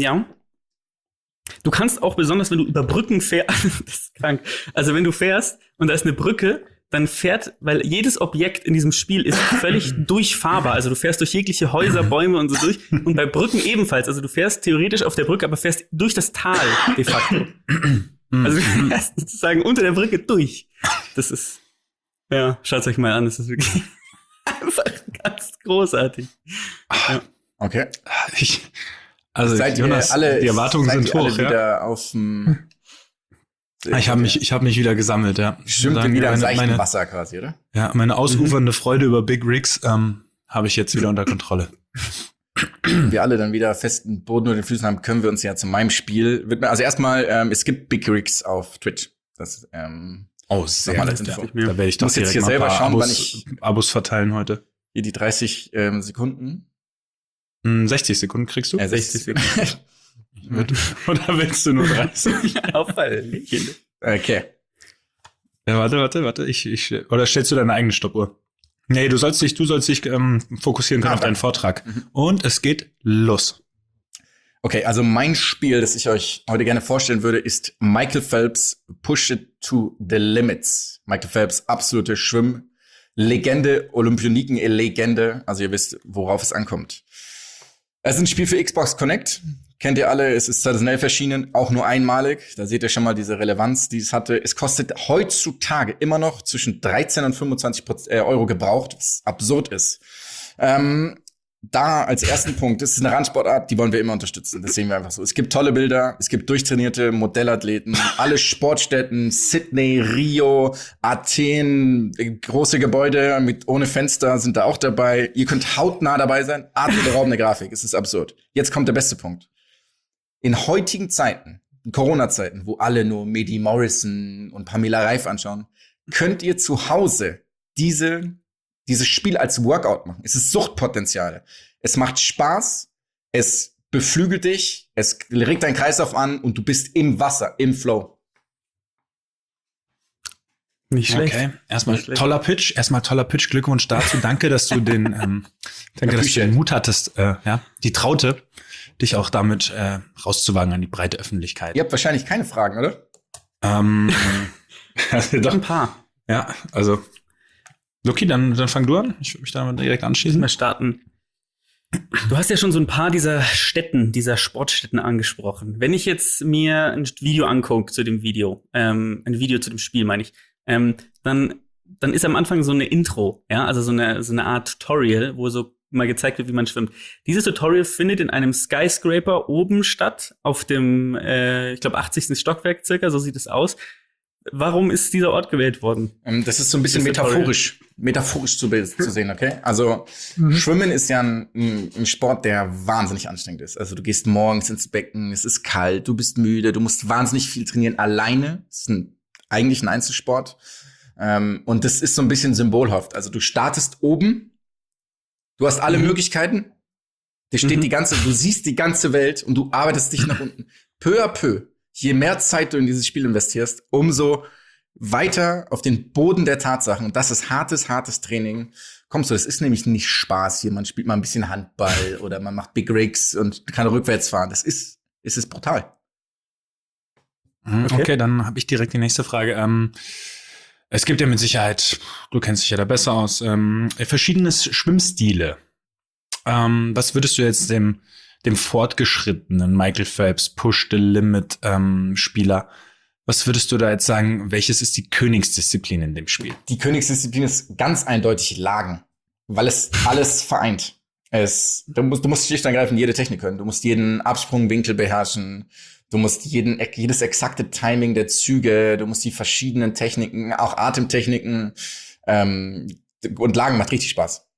du kannst auch besonders, wenn du über Brücken fährst, das ist krank. Also wenn du fährst und da ist eine Brücke, dann weil jedes Objekt in diesem Spiel ist völlig durchfahrbar. Also du fährst durch jegliche Häuser, Bäume und so durch. Und bei Brücken ebenfalls. Also du fährst theoretisch auf der Brücke, aber fährst durch das Tal de facto. Also du fährst sozusagen unter der Brücke durch. Das ist, schaut euch mal an. Das ist wirklich einfach ganz großartig. Ja.
Okay.
Seid Jonas,
alle,
die Erwartungen sind hoch,
wieder auf dem
Ich habe mich wieder gesammelt, ja.
Schwimmt wieder im seichten Wasser quasi, oder?
Ja, meine ausufernde Freude über Big Rigs habe ich jetzt wieder unter Kontrolle.
Wir alle dann wieder festen Boden unter den Füßen haben, können wir uns ja zu meinem Spiel widmen. Also erstmal, es gibt Big Rigs auf Twitch. Das
sehr nett,
da
werde ich doch
jetzt hier selber schauen, wann
Abos verteilen heute.
Hier die 30 Sekunden.
60 Sekunden kriegst du?
60 Sekunden.
Oder willst du nur 30?
Auffallen.
Okay.
Ja, warte. Oder stellst du deine eigene Stoppuhr? Nee, du sollst dich fokussieren können auf deinen Vortrag. Und es geht los.
Okay, also mein Spiel, das ich euch heute gerne vorstellen würde, ist Michael Phelps Push It to the Limits. Michael Phelps, absolute Schwimmlegende, Olympioniken-Legende. Also ihr wisst, worauf es ankommt. Es ist ein Spiel für Xbox Connect. Kennt ihr alle, es ist 2011 erschienen, auch nur einmalig. Da seht ihr schon mal diese Relevanz, die es hatte. Es kostet heutzutage immer noch zwischen 13 und 25 Euro gebraucht, was absurd ist. Da als ersten Punkt, das ist eine Randsportart, die wollen wir immer unterstützen. Das sehen wir einfach so. Es gibt tolle Bilder, es gibt durchtrainierte Modellathleten, alle Sportstätten, Sydney, Rio, Athen, große Gebäude ohne Fenster sind da auch dabei. Ihr könnt hautnah dabei sein, atemberaubende Grafik, es ist absurd. Jetzt kommt der beste Punkt. In heutigen Zeiten, in Corona-Zeiten, wo alle nur Medi Morrison und Pamela Reif anschauen, könnt ihr zu Hause dieses Spiel als Workout machen. Es ist Suchtpotenzial. Es macht Spaß, es beflügelt dich, es regt deinen Kreislauf an und du bist im Wasser, im Flow.
Nicht schlecht. Okay, erstmal toller Pitch. Glückwunsch dazu. Danke, dass du den Mut hattest, die Traute, dich auch damit rauszuwagen an die breite Öffentlichkeit.
Ihr habt wahrscheinlich keine Fragen, oder?
Doch ein paar. Ja, also Luki, dann fang du an. Ich würde mich da direkt anschließen.
Mal starten. Du hast ja schon so ein paar dieser Sportstätten angesprochen. Wenn ich jetzt mir ein Video angucke zu dem Video, ein Video zu dem Spiel, meine ich, dann ist am Anfang so eine Intro, ja, also so eine Art Tutorial, wo so mal gezeigt wird, wie man schwimmt. Dieses Tutorial findet in einem Skyscraper oben statt, auf dem, ich glaube, 80. Stockwerk circa, so sieht es aus. Warum ist dieser Ort gewählt worden?
Das ist so ein bisschen metaphorisch zu sehen, okay? Also Schwimmen ist ja ein Sport, der wahnsinnig anstrengend ist. Also du gehst morgens ins Becken, es ist kalt, du bist müde, du musst wahnsinnig viel trainieren alleine. Das ist eigentlich ein Einzelsport. Und das ist so ein bisschen symbolhaft. Also du startest oben, du hast alle Möglichkeiten, dir steht du siehst die ganze Welt und du arbeitest dich nach unten. Peu à peu. Je mehr Zeit du in dieses Spiel investierst, umso weiter auf den Boden der Tatsachen, und das ist hartes Training, kommst du. Das ist nämlich nicht Spaß hier. Man spielt mal ein bisschen Handball oder man macht Big Rigs und kann rückwärts fahren. Es ist brutal.
Okay, dann habe ich direkt die nächste Frage. Es gibt ja mit Sicherheit, du kennst dich ja da besser aus, verschiedene Schwimmstile. Was würdest du jetzt dem fortgeschrittenen Michael Phelps Push the Limit Spieler, was würdest du da jetzt sagen, welches ist die Königsdisziplin in dem Spiel?
Die Königsdisziplin ist ganz eindeutig Lagen, weil es alles vereint. Du musst schlicht und ergreifend jede Technik können. Du musst jeden Absprungwinkel beherrschen. Du musst jedes exakte Timing der Züge. Du musst die verschiedenen Techniken, auch Atemtechniken. Und Lagen macht richtig Spaß.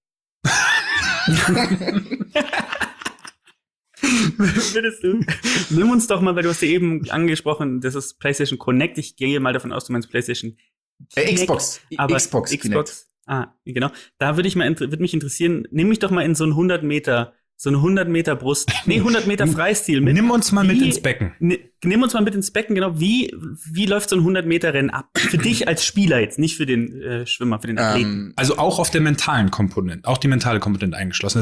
Nimm uns doch mal, weil du hast ja eben angesprochen, das ist PlayStation Connect. Ich gehe mal davon aus, du meinst PlayStation
Xbox.
Aber
Xbox.
Genau. Da würde mich interessieren, nimm mich doch mal in so einen 100 Meter Brust, 100 Meter Freistil mit.
Nimm uns mal mit ins Becken.
Nimm uns mal mit ins Becken, genau. Wie läuft so ein 100 Meter Rennen ab? Für dich als Spieler jetzt, nicht für den Schwimmer, für den Athleten.
Also auch auf der mentalen Komponente, auch die mentale Komponente eingeschlossen.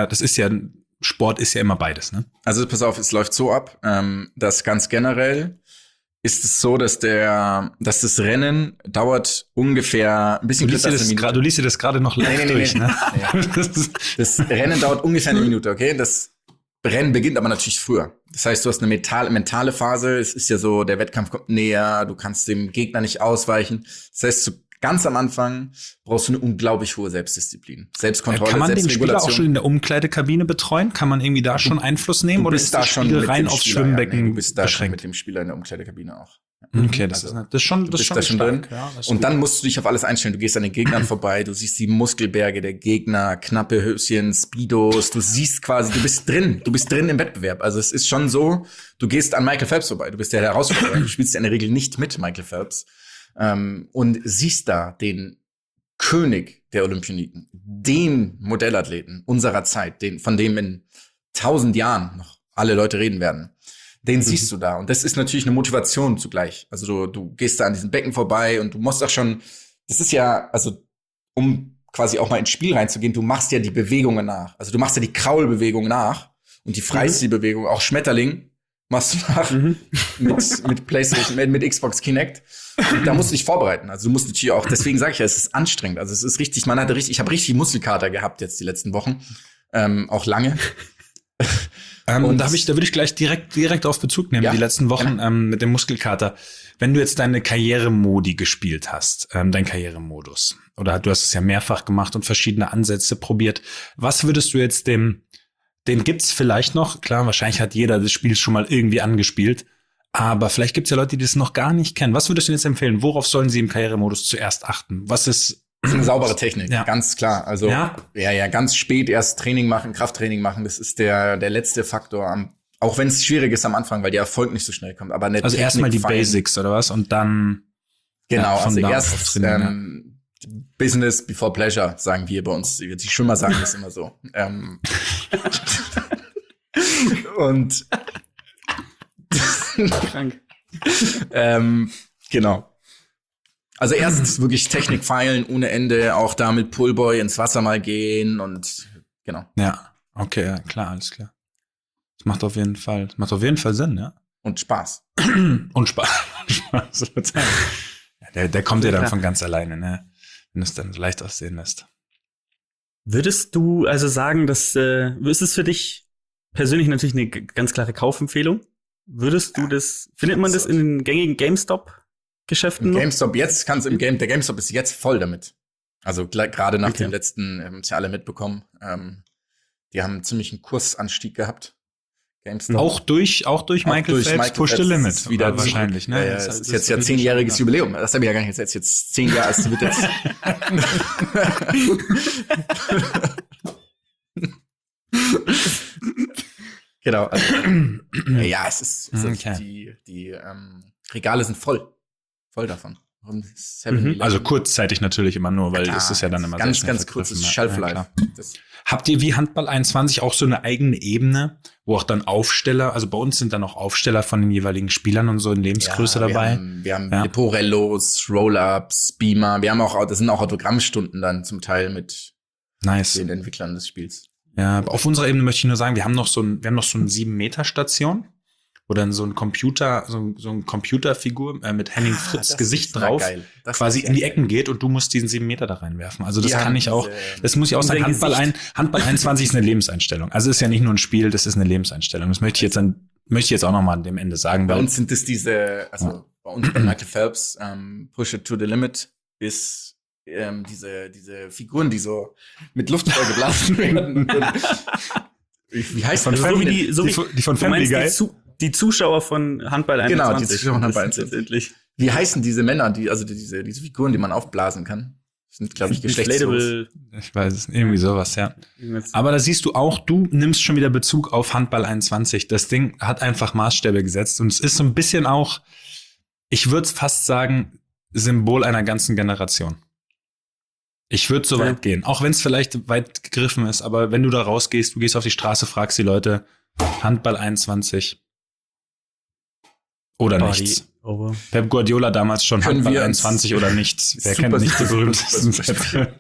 Sport ist ja immer beides, ne?
Also pass auf, es läuft so ab, dass ganz generell ist es so, dass das Rennen dauert ungefähr ein bisschen kürzer als eine Minute.
Du liest dir das gerade noch live durch, ne?
Das Rennen dauert ungefähr eine Minute, okay? Das Rennen beginnt aber natürlich früher. Das heißt, du hast eine mentale Phase. Es ist ja so, der Wettkampf kommt näher, du kannst dem Gegner nicht ausweichen. Das heißt, ganz am Anfang brauchst du eine unglaublich hohe Selbstdisziplin. Selbstkontrolle,
Kann man den Spieler auch
Selbstregulation.
schon in der Umkleidekabine betreuen? Kann man irgendwie da schon Einfluss nehmen? Oder ist das Spiel rein aufs Schwimmbecken
du bist da schon
beschränkt?
mit dem Spieler in der Umkleidekabine auch.
Okay, das ist schon
drin.
Ja,
und dann musst du dich auf alles einstellen. Du gehst an den Gegnern vorbei, du siehst die Muskelberge der Gegner, knappe Höschen, Speedos. Du siehst quasi, du bist drin im Wettbewerb. Also es ist schon so, du gehst an Michael Phelps vorbei. Du bist der Herausforderer. Du spielst ja in der Regel nicht mit Michael Phelps. Und siehst da den König der Olympioniken, den Modellathleten unserer Zeit, von dem in 1000 Jahren noch alle Leute reden werden. Den siehst du da. Und das ist natürlich eine Motivation zugleich. Also du gehst da an diesem Becken vorbei und du musst auch schon, das ist ja, also um quasi auch mal ins Spiel reinzugehen, du machst ja die Bewegungen nach. Also du machst ja die Kraulbewegung nach und die Freistilbewegung, auch Schmetterling, machst du nach mit PlayStation, mit Xbox Kinect. Und da musst du dich vorbereiten. Also du musst natürlich auch, deswegen sage ich ja, es ist anstrengend. Also es ist richtig, ich habe richtig Muskelkater gehabt jetzt die letzten Wochen. Auch lange.
Und da würde ich gleich direkt auf Bezug nehmen, die letzten Wochen mit dem Muskelkater. Wenn du jetzt deine Karrieremodi gespielt hast, dein Karrieremodus, oder du hast es ja mehrfach gemacht und verschiedene Ansätze probiert, was würdest du jetzt den gibt's vielleicht noch, klar, wahrscheinlich hat jeder das Spiel schon mal irgendwie angespielt, aber vielleicht gibt's ja Leute, die das noch gar nicht kennen. Was würdest du jetzt empfehlen? Worauf sollen sie im Karrieremodus zuerst achten? Was ist
eine saubere Technik, ganz klar. Also
ja,
ganz spät erst Training machen, Krafttraining machen, das ist der letzte Faktor. Auch wenn es schwierig ist am Anfang, weil der Erfolg nicht so schnell kommt. Aber
also erstmal die Basics oder was und dann
also erst Business before Pleasure, sagen wir bei uns. Die Schwimmer sagen das immer so. Und
Krank.
Genau. Also erst wirklich Technik feilen ohne Ende, auch da mit Pullboy ins Wasser mal gehen und genau.
Ja, okay, ja, klar, alles klar. Das macht auf jeden Fall Sinn, ja.
Und Spaß.
Und Spaß. Der kommt ja dann von ganz alleine, ne? Wenn es dann so leicht aussehen lässt.
Würdest du also sagen, dass ist es für dich persönlich natürlich eine ganz klare Kaufempfehlung? Würdest du findet man das in den gängigen GameStop-Geschäften noch?
GameStop jetzt der GameStop ist jetzt voll damit. Also gerade nach dem letzten, haben es ja alle mitbekommen, die haben einen ziemlichen Kursanstieg gehabt. GameStop.
Auch durch Michael Phelps Push the Limit
wieder
wahrscheinlich, ne?
Ja, das ist jetzt ja 10-jähriges Jubiläum. Das habe ich ja gar nicht jetzt 10 Jahre, es wird jetzt genau. Also, ja, es ist okay. Die Regale sind voll davon.
Also kurzzeitig natürlich immer nur, weil es ist ja dann immer
ganz kurzes Shelf-Life.
Habt ihr wie Handball 21 auch so eine eigene Ebene, wo auch dann Aufsteller, also bei uns sind dann auch Aufsteller von den jeweiligen Spielern und so in Lebensgröße dabei?
Wir haben Leporellos, Roll-Ups, Beamer, das sind auch Autogrammstunden dann zum Teil mit den Entwicklern des Spiels.
Ja, auf unserer Ebene möchte ich nur sagen, wir haben noch so eine 7-Meter-Station, wo dann so ein Computerfigur mit Henning Fritz Gesicht drauf quasi in die Ecken geht und du musst diesen 7 Meter da reinwerfen. Also das kann ich auch, das muss ich auch sagen, Handball 21 ist eine Lebenseinstellung. Also ist ja nicht nur ein Spiel, das ist eine Lebenseinstellung. Das möchte ich jetzt auch noch mal an dem Ende sagen.
Bei uns sind es bei uns bei Michael Phelps, Push It to the Limit, ist diese Figuren, die so mit Luft vollgeblasen werden. Wie heißt das?
Die von Family Guy?
Die Zuschauer von Handball 21.
Genau, die Zuschauer von Handball 21. Wie heißen diese Männer, diese Figuren, die man aufblasen kann? Das sind, glaube ich, geschlechtslos.
Ich weiß es, irgendwie sowas, ja. Aber da siehst du auch, du nimmst schon wieder Bezug auf Handball 21. Das Ding hat einfach Maßstäbe gesetzt. Und es ist so ein bisschen auch, ich würde fast sagen, Symbol einer ganzen Generation. Ich würde so weit gehen. Auch wenn es vielleicht weit gegriffen ist. Aber wenn du da rausgehst, du gehst auf die Straße, fragst die Leute, Handball 21. Oder nichts. Pep Guardiola damals schon Handball 21 oder nichts. Wer kennt nicht die berühmtesten Sätze?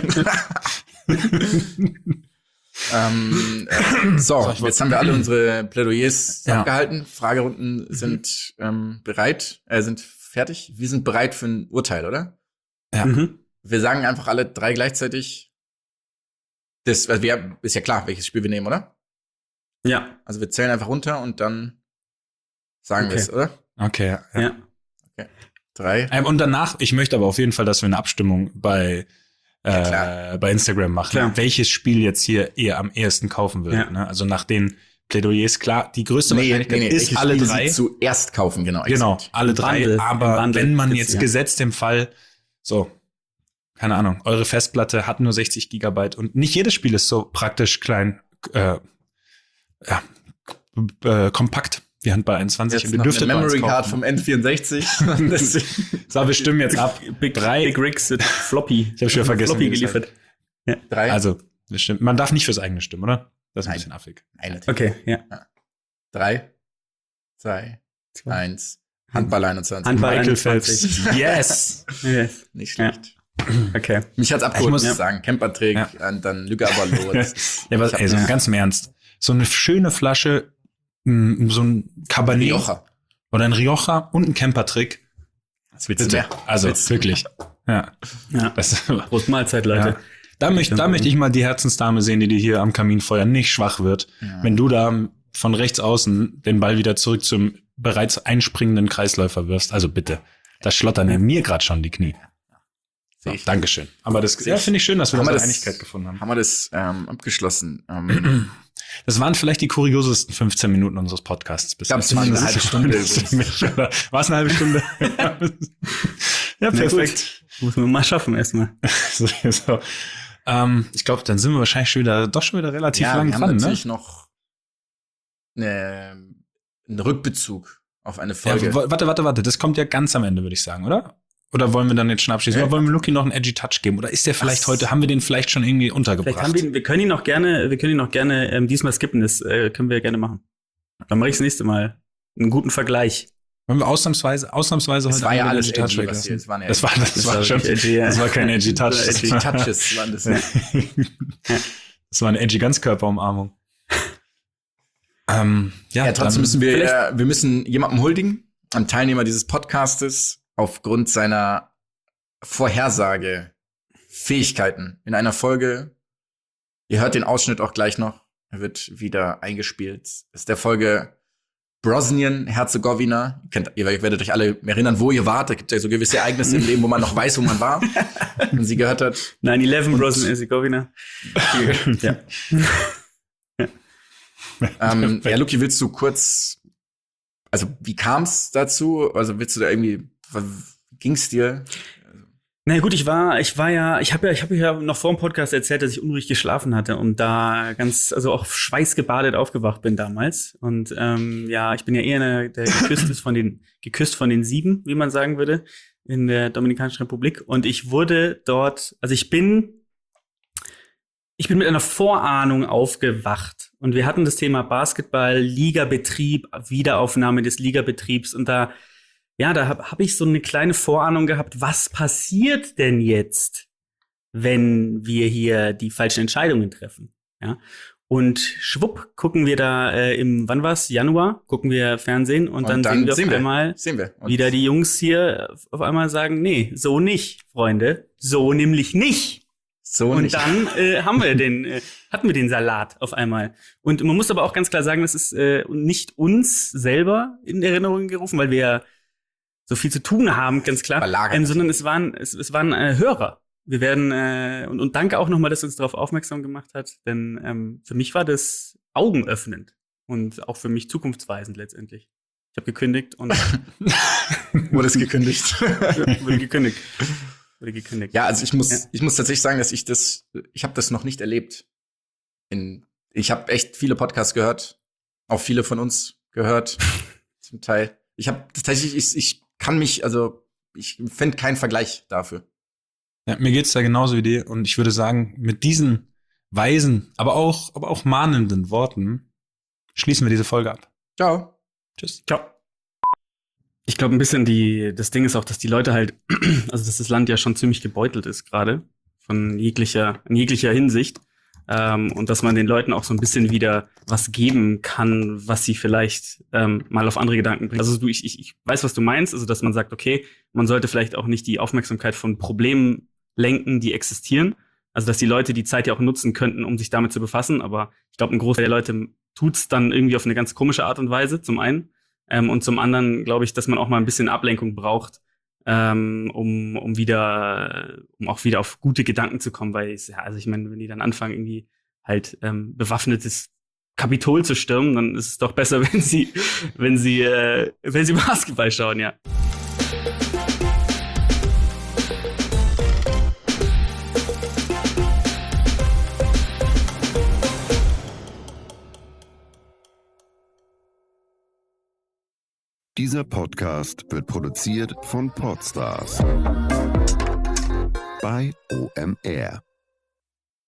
Jetzt haben wir alle unsere Plädoyers abgehalten. Fragerunden sind sind fertig. Wir sind bereit für ein Urteil, oder?
Ja.
Wir sagen einfach alle 3 gleichzeitig. Ist ja klar, welches Spiel wir nehmen, oder?
Ja.
Also wir zählen einfach runter und dann sagen wir es, oder?
Okay, ja.
Okay. 3.
Und danach, ich möchte aber auf jeden Fall, dass wir eine Abstimmung bei Instagram machen,
klar.
Welches Spiel jetzt hier ihr am ehesten kaufen würdet.
Ja.
Ne? Also nach den Plädoyers, klar, die größte Wahrscheinlichkeit ist alle
Spiel
3.
Sie zuerst kaufen, genau.
Genau, alle 3. Aber wenn man jetzt
ja.
gesetzt im Fall, so, keine Ahnung, eure Festplatte hat nur 60 Gigabyte und nicht jedes Spiel ist so praktisch klein, kompakt wie Handball 21.
Jetzt und ihr dürftet eine Memory Card vom N64.
So, wir stimmen jetzt ab.
Big Rigs mit Floppy.
Ich habe schon vergessen.
Floppy geliefert.
Ja. 3.
Also, wir stimmen. Man darf nicht fürs eigene stimmen, oder? Das ist ein bisschen affig.
Okay, ja.
3, 2, 1. Handball 21.
Handball
Michael
21.
Phelps. Yes.
Nicht schlecht.
Okay.
Mich hat's abgeholt, muss ich sagen. Campertrick und dann Lüge aber los.
Ja, aber so ganz im Ernst. So eine schöne Flasche, so ein Cabernet
Rioja.
Oder ein Rioja und ein Campertrick.
Das willst du mehr.
Also wirklich. Ja.
Prost Mahlzeit, Leute.
Ja. Da möchte ich mal die Herzensdame sehen, die dir hier am Kaminfeuer nicht schwach wird. Ja. Wenn du da von rechts außen den Ball wieder zurück zum bereits einspringenden Kreisläufer wirfst. Also bitte. Da schlottern ja mir gerade schon die Knie. So, Dankeschön. Aber das finde ich schön, dass wir da eine Einigkeit gefunden haben.
Haben wir das abgeschlossen?
Das waren vielleicht die kuriosesten 15 Minuten unseres Podcasts.
Ich glaube, es war eine halbe Stunde.
War es eine halbe Stunde? Ja, perfekt.
Muss man mal schaffen erstmal.
So. Ich glaube, dann sind wir wahrscheinlich schon wieder relativ lang dran. Wir haben
natürlich noch einen Rückbezug auf eine Folge.
Ja, warte. Das kommt ja ganz am Ende, würde ich sagen, oder? Oder wollen wir dann jetzt schon abschließen? Oder wollen wir Luki noch einen edgy Touch geben? Oder ist der vielleicht heute, haben wir den vielleicht schon irgendwie untergebracht?
Wir können ihn noch gerne diesmal skippen. Das können wir gerne machen. Dann mache ich das nächste Mal einen guten Vergleich.
Wollen wir ausnahmsweise heute
das war ja alles
edgy
edgy,
das war kein edgy Touch.
Edgy Touches waren das.
Das war eine edgy Ganzkörperumarmung.
Trotzdem müssen wir müssen jemandem huldigen, einem Teilnehmer dieses Podcastes, aufgrund seiner Vorhersagefähigkeiten. In einer Folge Ihr hört den Ausschnitt auch gleich noch. Er wird wieder eingespielt. Das ist der Folge Bosnien-Herzegowina. Ihr werdet euch alle erinnern, wo ihr wart. Da gibt es ja so gewisse Ereignisse im Leben, wo man noch weiß, wo man war. Und sie gehört hat.
9/11 Bosnien-Herzegowina.
Ja. Ja, Luki, willst du kurz, also wie kam es dazu? Also willst du da irgendwie, ging's dir?
Na gut, ich habe ja noch vor dem Podcast erzählt, dass ich unruhig geschlafen hatte und da also auch schweißgebadet aufgewacht bin damals. Und ja, ich bin ja eher einer, der geküsst von den 7, wie man sagen würde, in der Dominikanischen Republik. Und ich wurde dort, also ich bin mit einer Vorahnung aufgewacht. Und wir hatten das Thema Basketball, Ligabetrieb, Wiederaufnahme des Ligabetriebs. Und da hab ich so eine kleine Vorahnung gehabt, was passiert denn jetzt, wenn wir hier die falschen Entscheidungen treffen? Ja. Und schwupp gucken wir da wann war's? Januar, gucken wir Fernsehen und dann sehen wir auf einmal wieder die Jungs hier auf einmal sagen, nee, so nicht, Freunde, so nämlich nicht.
So
und
nicht.
Dann hatten wir den Salat auf einmal. Und man muss aber auch ganz klar sagen, das ist nicht uns selber in Erinnerung gerufen, weil wir ja so viel zu tun haben, ganz klar, sondern es waren Hörer. Wir werden und danke auch nochmal, dass du uns darauf aufmerksam gemacht hat, denn für mich war das augenöffnend und auch für mich zukunftsweisend letztendlich. Ich habe gekündigt und
wurde es gekündigt.
Wurde gekündigt.
Ja, also ich muss tatsächlich sagen, dass ich habe das noch nicht erlebt. Ich habe echt viele Podcasts gehört, auch viele von uns gehört, zum Teil. Ich habe tatsächlich, ich finde keinen Vergleich dafür.
Ja, mir geht's da genauso wie dir und ich würde sagen, mit diesen weisen, aber auch mahnenden Worten schließen wir diese Folge ab.
Ciao.
Tschüss.
Ciao. Ich glaube, ein bisschen das Ding ist auch, dass die Leute halt, also dass das Land ja schon ziemlich gebeutelt ist gerade in jeglicher Hinsicht. Und dass man den Leuten auch so ein bisschen wieder was geben kann, was sie vielleicht mal auf andere Gedanken bringt. Also ich weiß, was du meinst, also dass man sagt, okay, man sollte vielleicht auch nicht die Aufmerksamkeit von Problemen lenken, die existieren. Also dass die Leute die Zeit ja auch nutzen könnten, um sich damit zu befassen. Aber ich glaube, ein Großteil der Leute tut's dann irgendwie auf eine ganz komische Art und Weise, zum einen. Und zum anderen glaube ich, dass man auch mal ein bisschen Ablenkung braucht, um auch wieder auf gute Gedanken zu kommen, weil also ich meine, wenn die dann anfangen, irgendwie halt bewaffnetes Kapitol zu stürmen, dann ist es doch besser, wenn sie Basketball schauen, ja.
Dieser Podcast wird produziert von Podstars bei OMR.